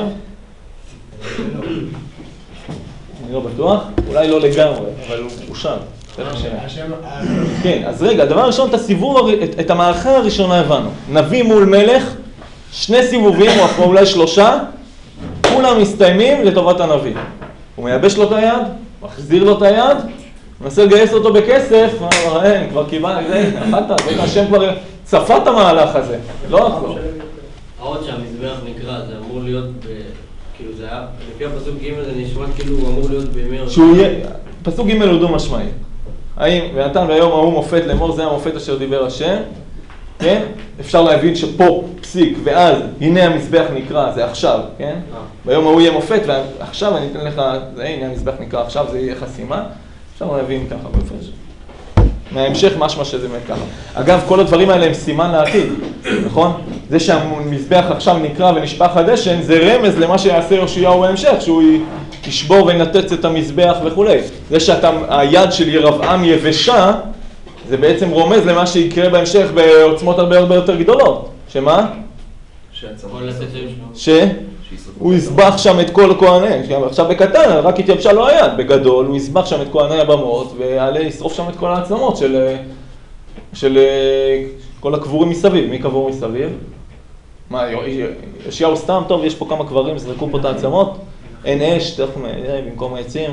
אני לא בטוח, אולי לא לגמרי, אבל הוא אושר. כן, אז רגע, הדבר הראשון, את הסיבוב, את, את המערכה הראשונה הבנו. נביא מול מלך, שני סיבובים, או אולי שלושה, כולם מסתיימים לטובת הנביא. הוא מייבש לו את היד, מחזיר לו את היד, מנסה לגייס אותו בכסף, אמר, אין, כבר קיבל, זה, אחת, זה השם כבר צפה את המהלך הזה, לא הכל. העוד שהמזבח נקרא, זה אמור להיות ב... כאילו זה היה, לפי הפסוק ג' זה נשמע כאילו הוא אמור להיות בימי ראשון. שהוא יהיה, פסוק ג' הוא דו משמעי. האם, ונתן והיום ההוא מופת לאמור, זה המופת אשר דיבר השם, כן? אפשר להבין שפה פסיק, ואז הנה המזבח נקרא, זה עכשיו, כן? ביום ההוא יהיה מופת, ועכשיו אני אתן לך, זה הנה המזבח נקרא, עכשיו זה יהיה חסימה. אפשר להבין ככה בפרש. מההמשך משמע שזה באמת ככה. אגב, כל הדברים האלה הם סימן לעתיד, נכון? זה שהמזבח עכשיו נקרא ונשפך הדשן, זה רמז למה שיעשה יאשיהו בהמשך, שהוא ישבור וינתץ את המזבח וכו'. זה שהיד של ירבעם יבשה, זה בעצם רומז למה שיקרה בהמשך בעוצמות הרבה הרבה יותר גדולות. שמה? ש? הוא יסבח שם את כל כהני, עכשיו בקטן, רק התייבשה לו היד, בגדול הוא יסבח שם את כהני הבמות ויעלה ישרוף שם את כל העצמות של, של כל הקבורים מסביב. מי קבור מסביב? מה, יאשיהו סתם טוב, יש פה כמה קברים, זרקו פה את העצמות, אין אש, תכף במקום העצים.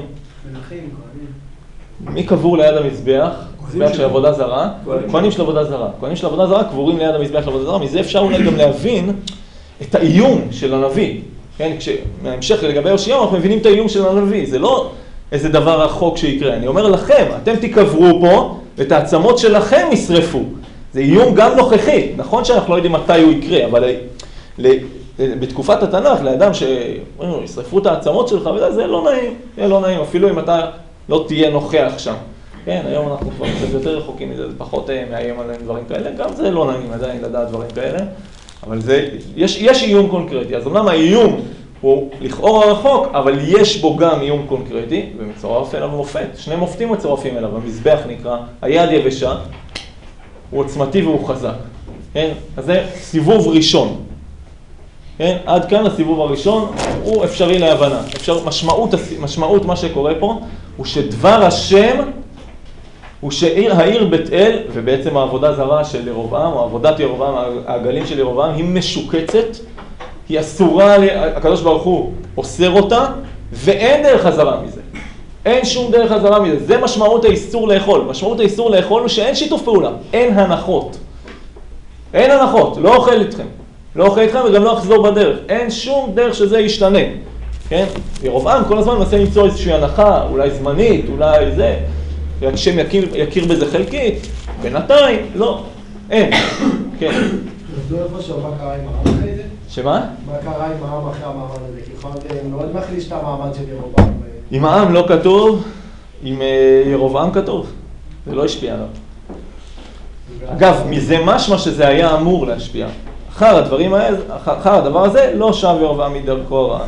מי קבור ליד המזבח? מזבח של עבודה זרה? כהנים של עבודה זרה. כהנים של עבודה זרה קבורים ליד המזבח של עבודה זרה, מזה אפשר אולי גם להבין את האיום של הנביא. כן, כשהמשך לגבי יאשיהו אנחנו מבינים את האיום של הנביא, זה לא איזה דבר רחוק שיקרה. אני אומר לכם, אתם תקברו פה ואת העצמות שלכם ישרפו. זה איום גם נוכחי, נכון שאנחנו לא יודעים מתי הוא יקרה, אבל בתקופת התנ"ך, לאדם שישרפו את העצמות שלך, זה לא נעים, זה לא נעים, אפילו אם אתה לא תהיה נוכח שם. כן, היום אנחנו כבר קצת יותר רחוקים מזה, זה פחות מאיים עליהם דברים כאלה, גם זה לא נעים עדיין לדעת דברים כאלה. אבל זה, יש, יש איום קונקרטי, אז אמנם האיום הוא לכאורה רחוק, אבל יש בו גם איום קונקרטי, ומצורף אליו מופת, שני מופתים מצורפים אליו, המזבח נקרא, היד יבשה, הוא עוצמתי והוא חזק, כן? אז זה סיבוב ראשון, כן? עד כאן הסיבוב הראשון הוא אפשרי להבנה, אפשר, משמעות, משמעות מה שקורה פה, הוא שדבר השם, הוא שהעיר בית אל, ובעצם העבודה זרה של ירבעם, או עבודת ירבעם, העגלים של ירבעם, היא משוקצת, היא אסורה, הקדוש ברוך הוא אוסר אותה, ואין דרך חזרה מזה. אין שום דרך חזרה מזה. זה משמעות האיסור לאכול. משמעות האיסור לאכול הוא שאין שיתוף פעולה, אין הנחות. אין הנחות, לא אוכל איתכם. לא אוכל איתכם וגם לא אחזור בדרך. אין שום דרך שזה ישתנה. כן? ירבעם כל הזמן מנסה למצוא איזושהי הנחה, אולי זמנית, אולי זה. השם יכיר, יכיר בזה חלקית, בינתיים, לא, אין, כן. תדעו איפה שמה קרה עם העם אחרי זה? שמה? מה קרה עם העם אחרי המעמד הזה? כי יכול מאוד מחליש את המעמד של ירבעם. עם העם לא כתוב, עם ירבעם כתוב, זה לא השפיע עליו. אגב, מזה משמע שזה היה אמור להשפיע. אחר הדברים האלה, אחר הדבר הזה, לא שב ירבעם מדרכו הרעה.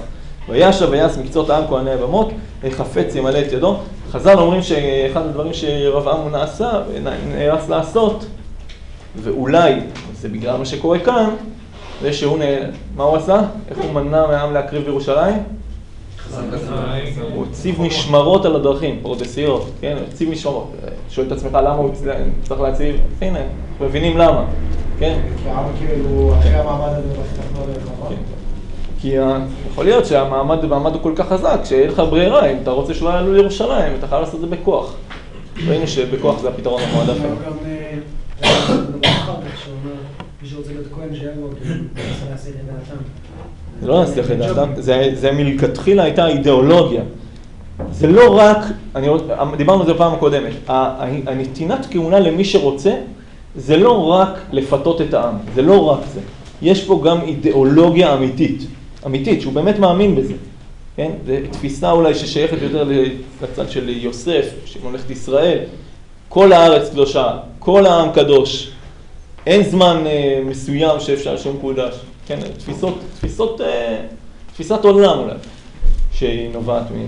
וישב ויעש מקצות העם כהני הבמות, חפץ ימלא את ידו. חז"ל אומרים שאחד הדברים שרבעם הוא נעשה, נאלץ לעשות, ואולי, זה בגלל מה שקורה כאן, זה שהוא, מה הוא עשה? איך הוא מנע מהעם להקריב בירושלים? הוא הציב משמרות על הדרכים, פרודסיות, כן? הוא הציב משמרות. שואל את עצמך למה הוא צריך להציב? הנה, מבינים למה, כן? כי העם כאילו, אחרי המעמד הזה הוא לא כי יכול להיות שהמעמד הוא כל כך חזק, שיהיה לך ברירה, אם אתה רוצה שלא יעלו לירושלים, אתה חייב לעשות את זה בכוח. ראינו שבכוח זה הפתרון המועדף. גם אחר כך שאומר, מי שרוצה להיות כהן שיבוא, כי זה להסיח את דעתם. זה לא להסיח את דעתם, זה מלכתחילה הייתה אידיאולוגיה. זה לא רק, דיברנו על זה בפעם הקודמת, הנתינת כהונה למי שרוצה, זה לא רק לפתות את העם, זה לא רק זה. יש פה גם אידיאולוגיה אמיתית, אמיתית, שהוא באמת מאמין בזה. כן? זו תפיסה אולי ששייכת יותר לצד של יוסף, שממלכת ישראל. כל הארץ קדושה, כל העם קדוש. אין זמן אה, מסוים שאפשר שהוא מקודש. כן? תפיסות, תפיסות, אה, תפיסת עולם אולי, שהיא נובעת מ...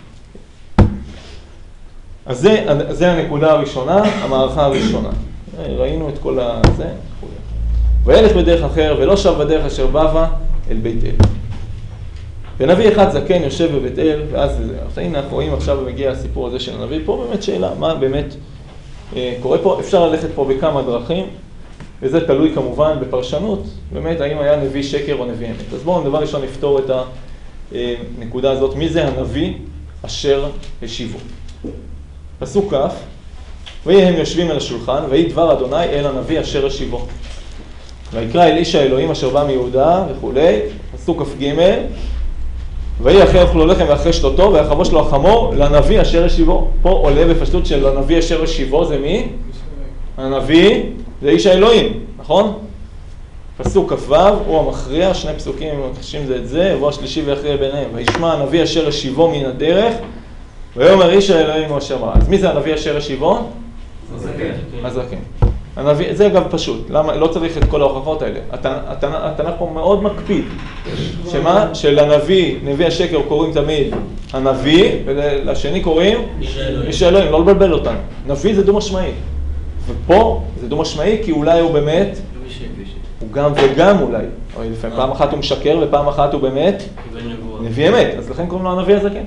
אז זה, זה הנקודה הראשונה, המערכה הראשונה. ראינו את כל הזה. וילך בדרך אחר, ולא שב בדרך אשר בא אל בית אל. ונביא אחד זקן יושב בבית אל, ואז הנה אנחנו רואים עכשיו ומגיע הסיפור הזה של הנביא. פה באמת שאלה, מה באמת אה, קורה פה? אפשר ללכת פה בכמה דרכים, וזה תלוי כמובן בפרשנות, באמת האם היה נביא שקר או נביא אמת. אז בואו דבר ראשון נפתור את הנקודה הזאת, מי זה הנביא אשר השיבו. פסוק כ' ויהי הם יושבים אל השולחן, ויהי דבר אדוני אל הנביא אשר השיבו. ויקרא אל איש האלוהים אשר בא מיהודה וכולי, פסוק כ"ג, ויהי אחרי אוכלו לחם ואחרי שתותו, ויחבוש לו החמור לנביא אשר השיבו. פה עולה בפשטות של הנביא אשר השיבו, זה מי? הנביא זה איש האלוהים, נכון? פסוק כ"ו, הוא המכריע, שני פסוקים מקשים זה את זה, ובוא השלישי ויכריע ביניהם. וישמע הנביא אשר השיבו מן הדרך, ויאמר איש האלוהים הוא אשר בא. אז מי זה הנביא אשר השיבו? הזקן. הזקן. הנביא, זה אגב פשוט, למה, לא צריך את כל ההוכחות האלה. התנ"ך פה מאוד מקפיד. שמה? שלנביא, נביא השקר קוראים תמיד הנביא, ולשני קוראים איש האלוהים, לא לבלבל אותם. נביא זה דו משמעי. ופה זה דו משמעי כי אולי הוא באמת, הוא גם וגם אולי. לפעמים פעם אחת הוא משקר ופעם אחת הוא באמת נביא אמת. אז לכן קוראים לו הנביא הזקן.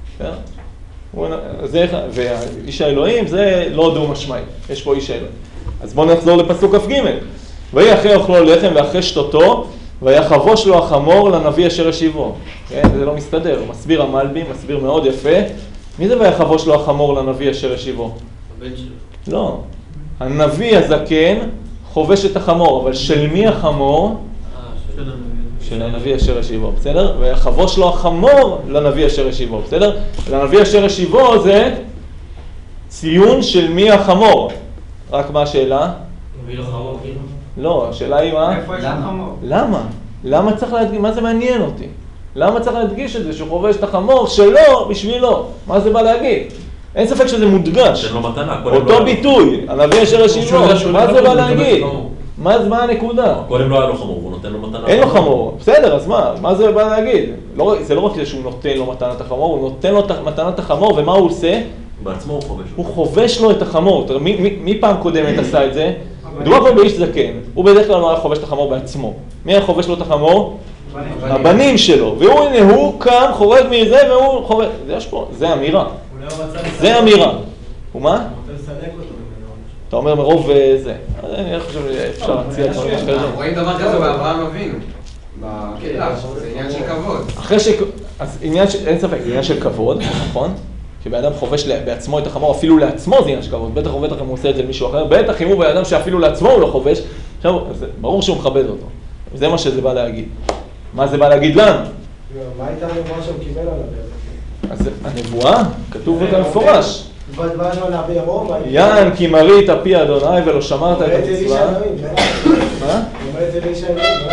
ואיש האלוהים זה לא דו משמעי. יש פה איש האלוהים. אז בואו נחזור לפסוק כ"ג. ויהי אחרי אוכלו לחם ואחרי שתותו, ויחבוש לו החמור לנביא אשר השיבו. כן, זה לא מסתדר. מסביר המלבי, מסביר מאוד יפה. מי זה ויחבוש לו החמור לנביא אשר השיבו? הבן שלו. לא. הנביא הזקן חובש את החמור, אבל של מי החמור? של הנביא אשר השיבו, בסדר? ויחבוש לו החמור לנביא אשר השיבו, בסדר? לנביא אשר השיבו זה ציון של מי החמור. רק מה השאלה? מביא לו חמור, כאילו? לא, השאלה היא מה? איפה יש החמור? למה? למה צריך להדגיש? מה זה מעניין אותי? למה צריך להדגיש את זה שהוא חובש את החמור שלו בשבילו? מה זה בא להגיד? אין ספק שזה מודגש. תן לו מתנה. אותו ביטוי, הנביא אשר השיבו, מה זה בא להגיד? מה הנקודה? קודם לא היה לו חמור, הוא נותן לו מתנה. אין לו חמור, בסדר, אז מה? מה זה בא להגיד? זה לא רק זה שהוא נותן לו מתנת החמור, הוא נותן לו מתנת החמור, ומה הוא עושה? בעצמו הוא חובש. הוא חובש לו את החמור. מי פעם קודמת עשה את זה? מדובר פה באיש זקן. הוא בדרך כלל לא היה חובש את החמור בעצמו. מי היה חובש לו את החמור? הבנים שלו. והוא, הנה, הוא כאן חורג מזה והוא חורג. זה יש פה, זה אמירה. זה אמירה. ומה? אתה אומר מרוב זה. אני חושב שאפשר להציע דברים אחרים. אנחנו רואים דבר כזה באברהם אבינו. בקהילה, זה עניין של כבוד. אחרי ש... אז עניין של... אין ספק, זה עניין של כבוד, נכון? שבאדם חובש בעצמו את החמור, אפילו לעצמו זה עניין של כבוד. בטח ובטח אם הוא עושה את זה למישהו אחר. בטח אם הוא באדם שאפילו לעצמו הוא לא חובש. עכשיו, ברור שהוא מכבד אותו. זה מה שזה בא להגיד. מה זה בא להגיד לנו? מה הייתה הנבואה שהוא קיבל עליו? אז הנבואה, כתוב אותה מפורש. דבר שלו להביא רום. יען כי מרית פי אדוני ולא שמרת את המצווה. מה? הוא אומר את זה לאיש האלוהים.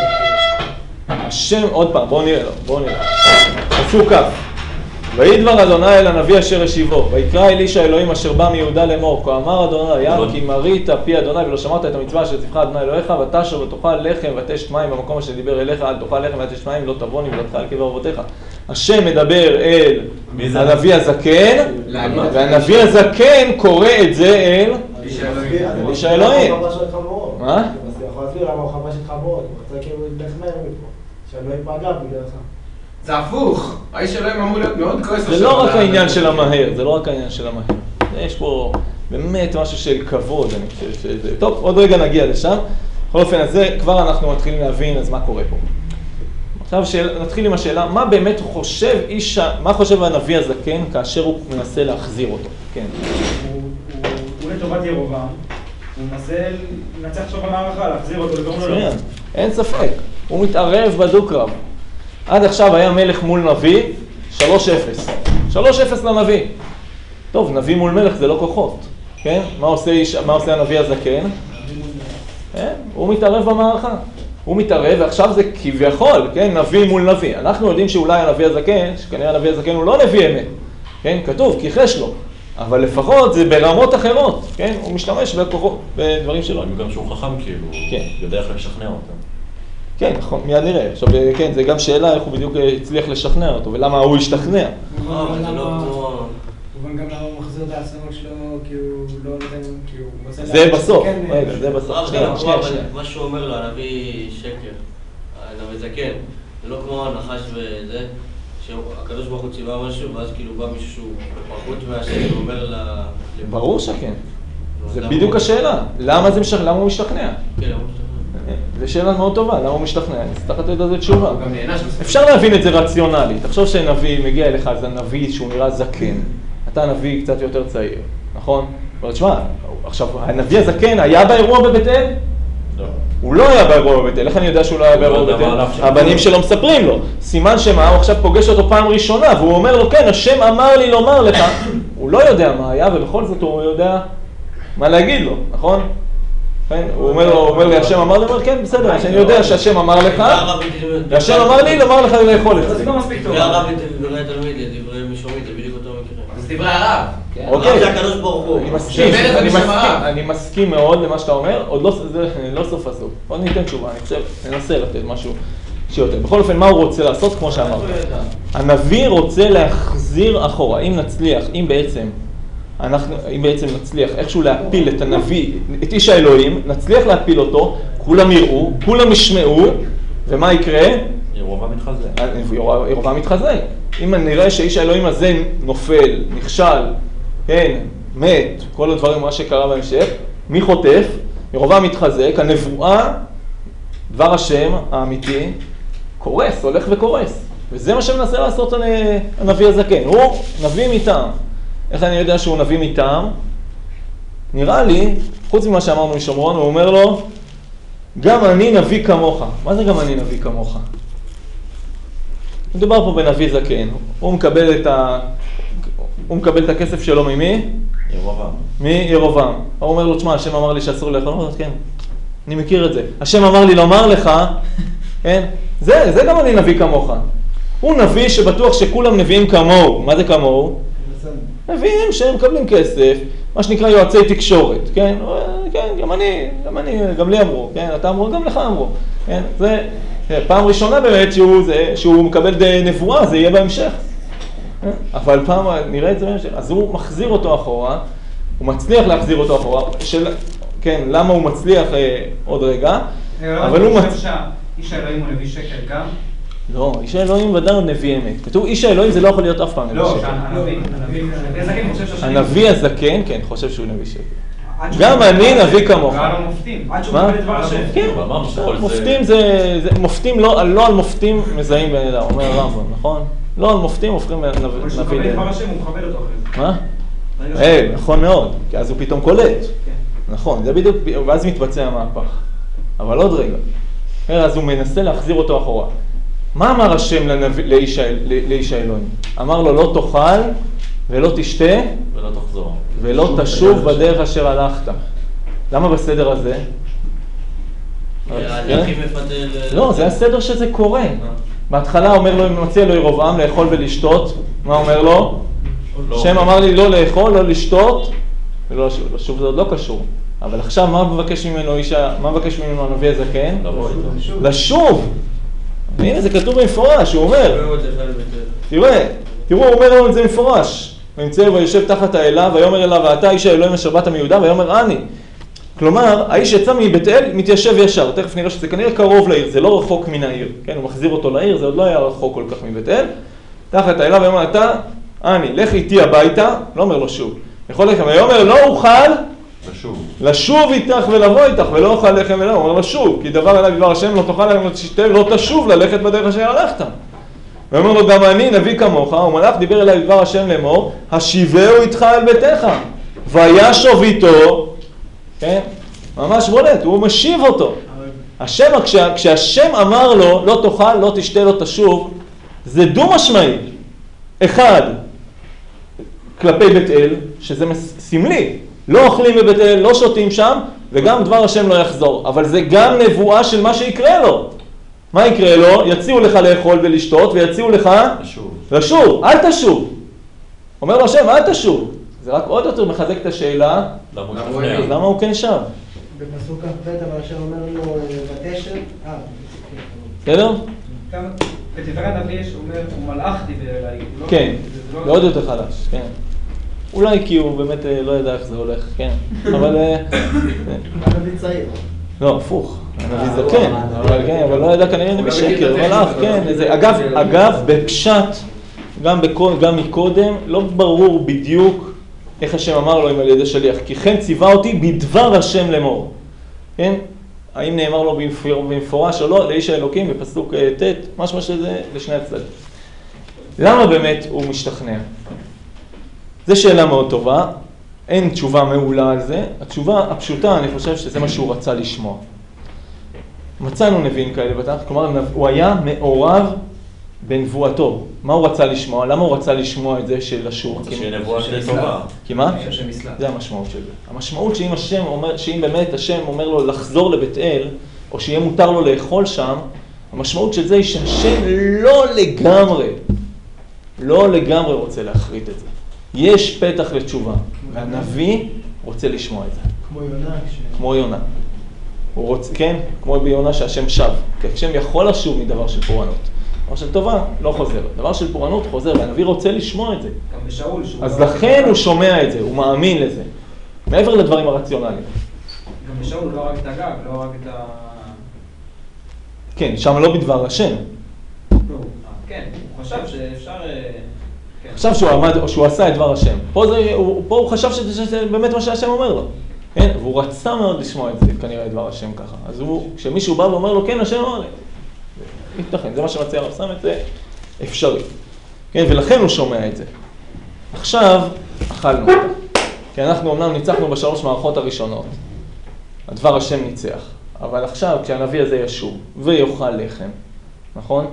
השם, עוד פעם, בואו נראה לו, בואו נראה. פסוק כ' ויהי דבר אדוני אל הנביא אשר השיבו, ויקרא אל איש האלוהים אשר בא מיהודה לאמור, כה אמר אדוני, יען כי מרית פי אדוני ולא שמרת את המצווה אשר ציווך אדוני אלוהיך, ותשר ותאכל לחם ותשת מים במקום אשר דיבר אליך, אל תאכל לחם ותשת מים, לא תבוני ולא תאכל קבר אבותיך. השם מדבר אל מי זה? הנביא הזקן, להגיד. והנביא הזקן קורא את זה אל איש האלוהים. מה? אתה יכול להסביר למה הוא חבש את חמורות, הוא רצה כאילו להתנחמר מפה, שאלוהים פגע בגללך. זה הפוך, האיש אלוהים אמור להיות מאוד כועס. זה לא רק העניין של המהר, זה לא רק העניין של המהר. יש פה באמת משהו של כבוד, אני חושב שזה... טוב, עוד רגע נגיע לשם. בכל אופן, אז זה כבר אנחנו מתחילים להבין אז מה קורה פה. עכשיו שאל, נתחיל עם השאלה, מה באמת חושב איש, מה חושב הנביא הזקן כאשר הוא מנסה להחזיר אותו? כן. הוא הוא לטובת ירובעם, הוא מנסה לנצח עכשיו במערכה, להחזיר אותו לגרום לו. מצוין, אין ספק, הוא מתערב בדו-קרב. עד עכשיו היה מלך מול נביא, שלוש אפס. שלוש אפס לנביא. טוב, נביא מול מלך זה לא כוחות, כן? מה עושה, איש, מה עושה הנביא הזקן? כן? הוא מתערב במערכה. הוא מתערב, ועכשיו זה כביכול, כן? נביא מול נביא. אנחנו יודעים שאולי הנביא הזקן, שכנראה הנביא הזקן הוא לא נביא אמת. כן? כתוב, כיחש לו. אבל לפחות זה ברמות אחרות, כן? הוא משתמש בכוחות, בדברים שלו. גם שהוא חכם כאילו, כן. יודע איך לשכנע אותם. כן, נכון, מיד נראה. עכשיו, כן, זה גם שאלה איך הוא בדיוק הצליח לשכנע אותו, ולמה הוא השתכנע. אבל זה לא כמו... כמובן גם למה הוא מחזיר את העצמות שלו, כי הוא לא נותן, כי הוא רוצה... זה בסוף, רגע, זה בסוף. שנייה, שנייה, שנייה. מה שהוא אומר לו, הנביא שקר, הנביא זקן, זה לא כמו הנחש וזה, שהקדוש ברוך הוא ציווה משהו, ואז כאילו בא מישהו שהוא פחות מהשם, ואומר ל... ברור שכן. זה בדיוק השאלה. למה זה משכנע? למה הוא משתכנע? כן, למה הוא משתכנע? זו שאלה מאוד טובה, למה הוא משתכנע? אני צריך לתת לזה תשובה. הוא גם נהנה שמסתכל. אפשר להבין את זה רציונלית. תחשוב שנביא מגיע אליך, זה נביא שהוא נראה זקן. אתה נביא קצת יותר צעיר, נכון? אבל תשמע, עכשיו, הנביא הזקן היה באירוע בבית אל? לא. הוא לא היה באירוע בבית אל. איך אני יודע שהוא לא היה באירוע בבית אל? הבנים שלו מספרים לו. סימן שמה, הוא עכשיו פוגש אותו פעם ראשונה, והוא אומר לו, כן, השם אמר לי לומר לך. הוא לא יודע מה היה, ובכל זאת הוא יודע מה להגיד לו, נכון? הוא אומר לו, הוא אומר לי, השם אמר לי, הוא אומר, כן, בסדר, אני יודע שהשם אמר לך, והשם אמר לי לומר לך לאכול את זה. זה לא מספיק טוב. זה הרב לדברי התלמיד, לדברי משומית, זה בדיוק אותו מקרה. אז דברי הרב. אוקיי. הרב זה הקדוש ברוך הוא. אני מסכים, שבאמת אני אני מסכים, שמע. אני מסכים מאוד למה שאתה אומר, עוד לא, זה לא סוף הסוף. עוד ניתן תשובה, אני חושב, ננסה לתת משהו שיותר. בכל אופן, מה הוא רוצה לעשות, כמו שאמרת? הנביא רוצה להחזיר אחורה, אם נצליח, אם בעצם, אנחנו, אם בעצם נצליח איכשהו להפיל את הנביא, את איש האלוהים, נצליח להפיל אותו, כולם יראו, כולם ישמעו, ומה יקרה? ירובעם מתחזק. ירובעם מתחזק. אם נראה שאיש האלוהים הזה נופל, נכשל, כן, מת, כל הדברים, מה שקרה בהמשך, מי חוטף? ירובעם מתחזק, הנבואה, דבר השם האמיתי, קורס, הולך וקורס. וזה מה שמנסה לעשות הנביא הזקן. הוא נביא מטעם. איך אני יודע שהוא נביא מטעם? נראה לי, חוץ ממה שאמרנו משומרון, הוא אומר לו, גם אני נביא כמוך. מה זה גם אני נביא כמוך? מדובר פה בנביא זקן. הוא מקבל את ה... הוא מקבל את הכסף שלו ממי? ירובעם. מירובעם. הוא אומר לו, תשמע, השם אמר לי שאסור לאכול. הוא אומר לו, כן, אני מכיר את זה. השם אמר לי לומר לך, כן? זה, זה גם אני נביא כמוך. הוא נביא שבטוח שכולם נביאים כמוהו. מה זה כמוהו? נביאים שהם מקבלים כסף, מה שנקרא יועצי תקשורת, כן? כן, גם אני, גם אני, גם לי אמרו, כן? אתה אמרו, גם לך אמרו, כן? זה פעם ראשונה באמת שהוא, זה, שהוא מקבל נבואה, זה יהיה בהמשך. אבל פעם, נראה את זה בהמשך. אז הוא מחזיר אותו אחורה, הוא מצליח להחזיר אותו אחורה, של, כן, למה הוא מצליח אה, עוד רגע, אבל הוא מצליח... איש האלוהים הוא נביא שקר גם? לא, איש האלוהים ודאי הוא נביא אמת. כתוב, איש האלוהים זה לא יכול להיות אף פעם נביא לא, שקר. הנביא, הנביא, הנביא הזקן חושב שהשם... הנביא הזקן, כן, חושב שהוא נביא שקר. גם אני נביא כמוך. קרא לו מופתים. עד שהוא מה? מקבל את דבר השם. כן, אבל אמרנו שכל זה- מופתים זה, זה- מופתים לא, לא על מופתים מזהים בן אדם, אומר הרמב"ם, נכון? לא על מופתים הופכים אבל נביא כשהוא מקבל את לאמת. דבר השם הוא מכבד אותו אחרי זה. מה? ברגע היי, שהוא- נכון מאוד, כי אז הוא פתאום קולט. כן. נכון, זה בדיוק, ואז מתבצע המהפך. אבל עוד רגע. אז הוא מנסה להחזיר אותו אחורה. מה אמר השם לנביא- לאיש ה- לאיש האלוהים? אמר לו, לא תאכל ולא תשתה ולא תחזור. ולא תשוב בדרך אשר הלכת. למה בסדר הזה? אני הכי מפתל... לא, זה הסדר שזה קורה. בהתחלה אומר לו, מציע לו ירובעם לאכול ולשתות. מה אומר לו? השם אמר לי לא לאכול, לא לשתות, ולא לשוב. לשוב זה עוד לא קשור. אבל עכשיו מה מבקש ממנו אישה, מה מבקש ממנו הנביא הזקן? לבוא איתו. לשוב. הנה, זה כתוב במפורש, הוא אומר. מאוד לך לבטל. תראה, תראו, הוא אומר לנו את זה במפורש. וימצא ויושב תחת האלה, ויאמר אליו, ואתה איש האלוהים אשר באת מיהודה, ויאמר אני. כלומר, האיש יצא מבית אל, מתיישב ישר. תכף נראה שזה כנראה קרוב לעיר, זה לא רחוק מן העיר. כן, הוא מחזיר אותו לעיר, זה עוד לא היה רחוק כל כך מבית אל. תחת האלה, ויאמר אתה, אני, לך איתי הביתה, לא אומר לו שוב. יכול לכם, ויאמר לא אוכל לשוב. לשוב איתך ולבוא איתך, ולא אוכל לחם ולא, הוא אומר לשוב, כי דבר אליו דבר השם, לא תאכל להם, לא תשוב ללכת בדרך אשר הלכת. ואומר לו, גם אני נביא כמוך, ומלאך דיבר אליי דבר השם לאמור, השיבהו איתך אל ביתך, וישוב איתו, כן? ממש בולט, הוא משיב אותו. השם, כשה, כשהשם אמר לו, לא תאכל, לא תשתה, לא תשוב, זה דו משמעי. אחד, כלפי בית אל, שזה סמלי, לא אוכלים בבית אל, לא שותים שם, וגם דבר השם לא יחזור. אבל זה גם נבואה של מה שיקרה לו. מה יקרה לו? יציעו לך לאכול ולשתות, ויציעו לך לשוב. לשוב, אל תשוב. אומר לו השם, אל תשוב. זה רק עוד יותר מחזק את השאלה, למה הוא למה הוא השתכנע? אין? למה הוא כן שם? בפסוק כ"ב, אבל אשר אומר לו, ותשב, אה, בסדר? גם בדברי הנביא יש, הוא אומר, הוא מלאך דיבר אליי. הוא לא- כן, זה לא- זה עוד יותר חדש, כן. אולי כי הוא באמת אה, לא ידע איך זה הולך, כן. אבל... אה, הנביא צעיר. לא, הפוך. הנביא זקן, אבל כן, אבל לא ידע כנראה נביא שקר, מלאך, כן. זה- אגב, אגב, בפשט, גם בכל- גם מקודם, לא ברור בדיוק איך השם אמר לו אם על ידי שליח. כי כן ציווה אותי בדבר השם לאמור. כן? האם נאמר לו במפור- במפורש או לא, לאיש האלוקים בפסוק אה, ט', משמע שזה לשני הצדדים. למה באמת הוא משתכנע? זו שאלה מאוד טובה, אין תשובה מעולה על זה. התשובה הפשוטה, אני חושב שזה מה שהוא רצה לשמוע. מצאנו נביאים כאלה בתנ"ך, כלומר הוא היה מעורב בנבואתו. מה הוא רצה לשמוע? למה הוא רצה לשמוע את זה של אשור? רוצה כי- שיהיה נבואה שלי טובה. כי מה? שהשם יסלח. זה המשמעות של זה. המשמעות שאם השם אומר, שאם באמת השם אומר לו לחזור לבית אל, או שיהיה מותר לו לאכול שם, המשמעות של זה היא שהשם לא לגמרי, לא לגמרי רוצה להחריט את זה. יש פתח לתשובה, והנביא רוצה לשמוע את זה. כמו יונה, כש... כמו יונה. הוא רוצה, כן? כמו ביונה שהשם שב. כי השם יכול לשוב מדבר של פורענות. דבר של טובה לא חוזר. דבר של פורענות חוזר, והנביא רוצה לשמוע את זה. גם בשאול. שהוא אז לא- לכן הוא שומע את זה, הוא מאמין לזה. מעבר לדברים הרציונליים. גם בשאול הוא לא רק את הגג, לא רק את ה... כן, שם לא בדבר השם. לא, כן, הוא חשב שאפשר... אה, כן. עכשיו שהוא עמד, או שהוא עשה את דבר השם. פה, זה, הוא, פה הוא חשב שזה, שזה באמת מה שהשם אומר לו. כן? והוא רצה מאוד לשמוע את זה, כנראה את דבר השם ככה. אז הוא, כשמישהו בא ואומר לו, כן, השם אמר לי. מתכן, זה מה שמציע הרב סמט, זה אפשרי. כן? ולכן הוא שומע את זה. עכשיו, אכלנו אותה. כי אנחנו אמנם ניצחנו בשלוש מערכות הראשונות. הדבר השם ניצח. אבל עכשיו, כשהנביא הזה ישוב ויאכל לחם, נכון?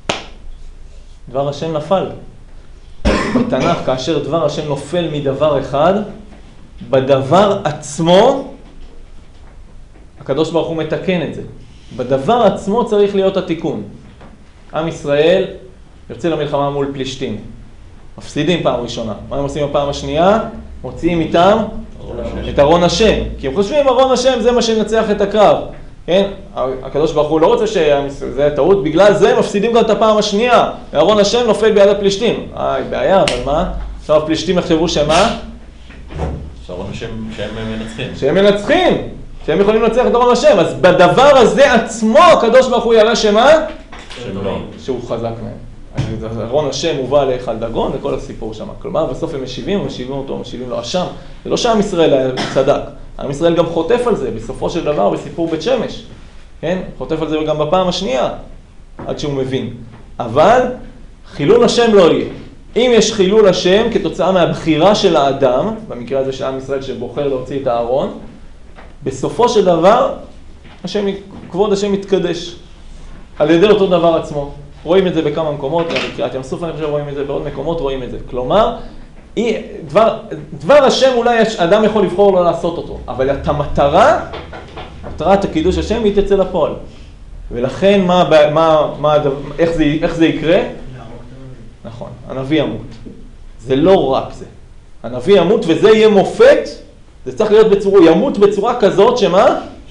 דבר השם נפל. בתנ"ך, כאשר דבר השם נופל מדבר אחד, בדבר עצמו, הקדוש ברוך הוא מתקן את זה. בדבר עצמו צריך להיות התיקון. עם ישראל יוצא למלחמה מול פלישתים. מפסידים פעם ראשונה. מה הם עושים בפעם השנייה? מוציאים איתם את ארון השם. כי הם חושבים ארון השם זה מה שנצח את הקרב. כן? הקדוש ברוך הוא לא רוצה שזה טעות, בגלל זה מפסידים גם את הפעם השנייה. ארון השם נופל ביד הפלישתים. איי, בעיה, אבל מה? עכשיו הפלישתים יחשבו שמה? שרון השם שהם מנצחים. שהם מנצחים, שהם יכולים לנצח את ארון השם. אז בדבר הזה עצמו הקדוש ברוך הוא יראה שמה? שהם לא. שהוא חזק מהם. ארון השם הובא להיכל דגון וכל הסיפור שם. כלומר, בסוף הם משיבים, משיבים אותו, משיבים לו אשם. זה לא שעם ישראל צדק. עם ישראל גם חוטף על זה, בסופו של דבר, בסיפור בית שמש. כן? חוטף על זה גם בפעם השנייה, עד שהוא מבין. אבל חילול השם לא יהיה. אם יש חילול השם כתוצאה מהבחירה של האדם, במקרה הזה של עם ישראל שבוחר להוציא את הארון, בסופו של דבר, השם, כבוד השם מתקדש. על ידי אותו דבר עצמו. רואים את זה בכמה מקומות, בקריאת ים סוף אני חושב רואים את זה, בעוד מקומות רואים את זה. כלומר, דבר, דבר השם אולי אדם יכול לבחור לא לעשות אותו, אבל את המטרה, מטרת הקידוש השם היא תצא לפועל. ולכן מה, מה, מה, איך זה, איך זה יקרה? נכון, הנביא ימות. זה לא רק זה. הנביא ימות וזה יהיה מופת, זה צריך להיות בצורה, ימות בצורה כזאת שמה?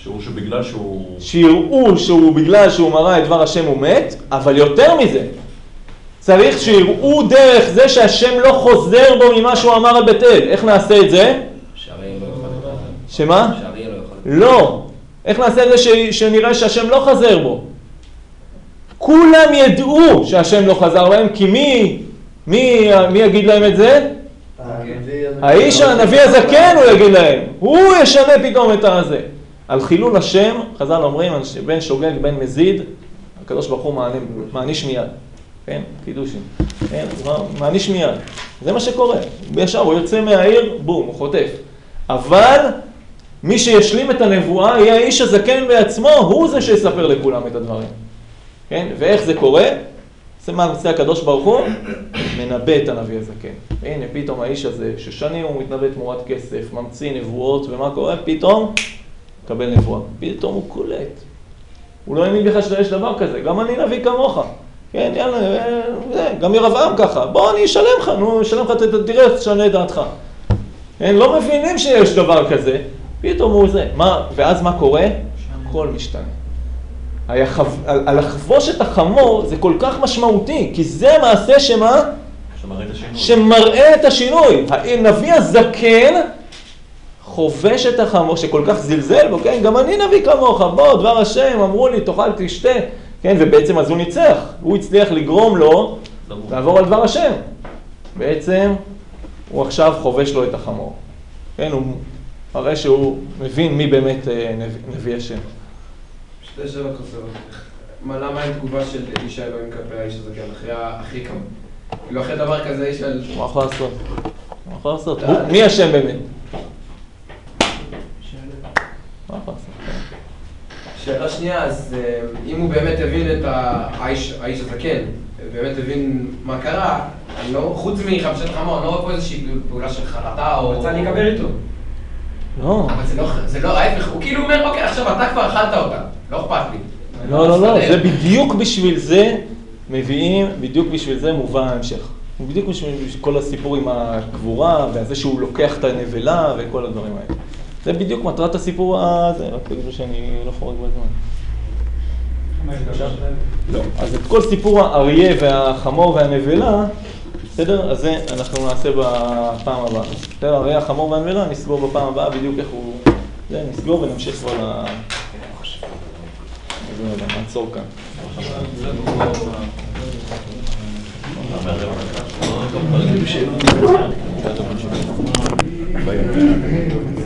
שהוא שבגלל שהוא... שיראו שהוא בגלל שהוא מראה את דבר השם הוא מת, אבל יותר מזה, צריך שיראו דרך זה שהשם לא חוזר בו ממה שהוא אמר על בית אל. איך נעשה את זה? שהרי לא יכול. שמה? שהרי לא יכול. לא. איך נעשה את זה ש... שנראה שהשם לא חזר בו? כולם ידעו שהשם לא חזר בהם, כי מי, מי, מי יגיד להם את זה? האיש הנביא הזקן הוא יגיד להם. הוא ישנה פתאום את הזה. על חילול השם, חז"ל אומרים, בין שוגג בין מזיד, הקדוש ברוך הוא מעניש מיד. כן? קידושים. כן? מעניש מיד. זה מה שקורה. ישר הוא יוצא מהעיר, בום, הוא חוטף. אבל מי שישלים את הנבואה יהיה האיש הזקן בעצמו, הוא זה שיספר לכולם את הדברים. כן? ואיך זה קורה? זה מה נמצא הקדוש ברוך הוא? מנבא את הנביא הזקן. הנה, פתאום האיש הזה, ששנים הוא מתנבא תמורת כסף, ממציא נבואות, ומה קורה? פתאום קבל נבואה. פתאום הוא קולט. הוא לא האמין בכלל שיש דבר כזה. גם אני נביא כמוך. כן, יאללה, זה, גם ירבעם ככה. בוא, אני אשלם לך, נו, אשלם לך, תראה, תשנה את דעתך. הם לא מבינים שיש דבר כזה. פתאום הוא זה. מה, ואז מה קורה? הכל משתנה. היחב... על לחבוש את החמור זה כל כך משמעותי, כי זה המעשה שמה? שמראה את השינוי. שמראה את השינוי. הנביא הזקן חובש את החמור, שכל כך זלזל בו, כן? גם אני נביא כמוך, בוא, דבר השם, אמרו לי, תאכל, תשתה, כן? ובעצם אז הוא ניצח. הוא הצליח לגרום לו לעבור על דבר השם. בעצם הוא עכשיו חובש לו את החמור. כן? הוא הרי שהוא מבין מי באמת נביא, נביא השם. שתי שאלות חסרות. מה, למה אין תגובה של איש האלוהים כלפי האיש הזה, כן, אחרי הכי כמה? כאילו אחרי דבר כזה איש על... מה יכול לעשות? מה יכול לעשות? מי השם באמת? מה יכול לעשות? שאלה שנייה, אז אם הוא באמת הבין את האיש הזקן, באמת הבין מה קרה, אני לא, חוץ מחמשת חמור, אני לא רואה פה איזושהי פעולה של חרטה או... רצה להיקבל איתו. לא. אבל זה לא, זה לא, ההפך, הוא כאילו אומר, אוקיי, עכשיו אתה כבר אכלת אותה, לא אכפת לי. לא, לא, לא, זה בדיוק בשביל זה מביאים, בדיוק בשביל זה מובא ההמשך. בדיוק בשביל כל הסיפור עם הקבורה, וזה שהוא לוקח את הנבלה וכל הדברים האלה. זה בדיוק מטרת הסיפור הזה, רק תגידו שאני לא חורג בזמן. לא. אז את כל סיפור האריה והחמור והנבלה, בסדר? אז זה אנחנו נעשה בפעם הבאה. בסדר, האריה, החמור והנבלה, נסגור בפעם הבאה בדיוק איך הוא... זה, נסגור ונמשיך כבר ל... נעצור כאן. ביום.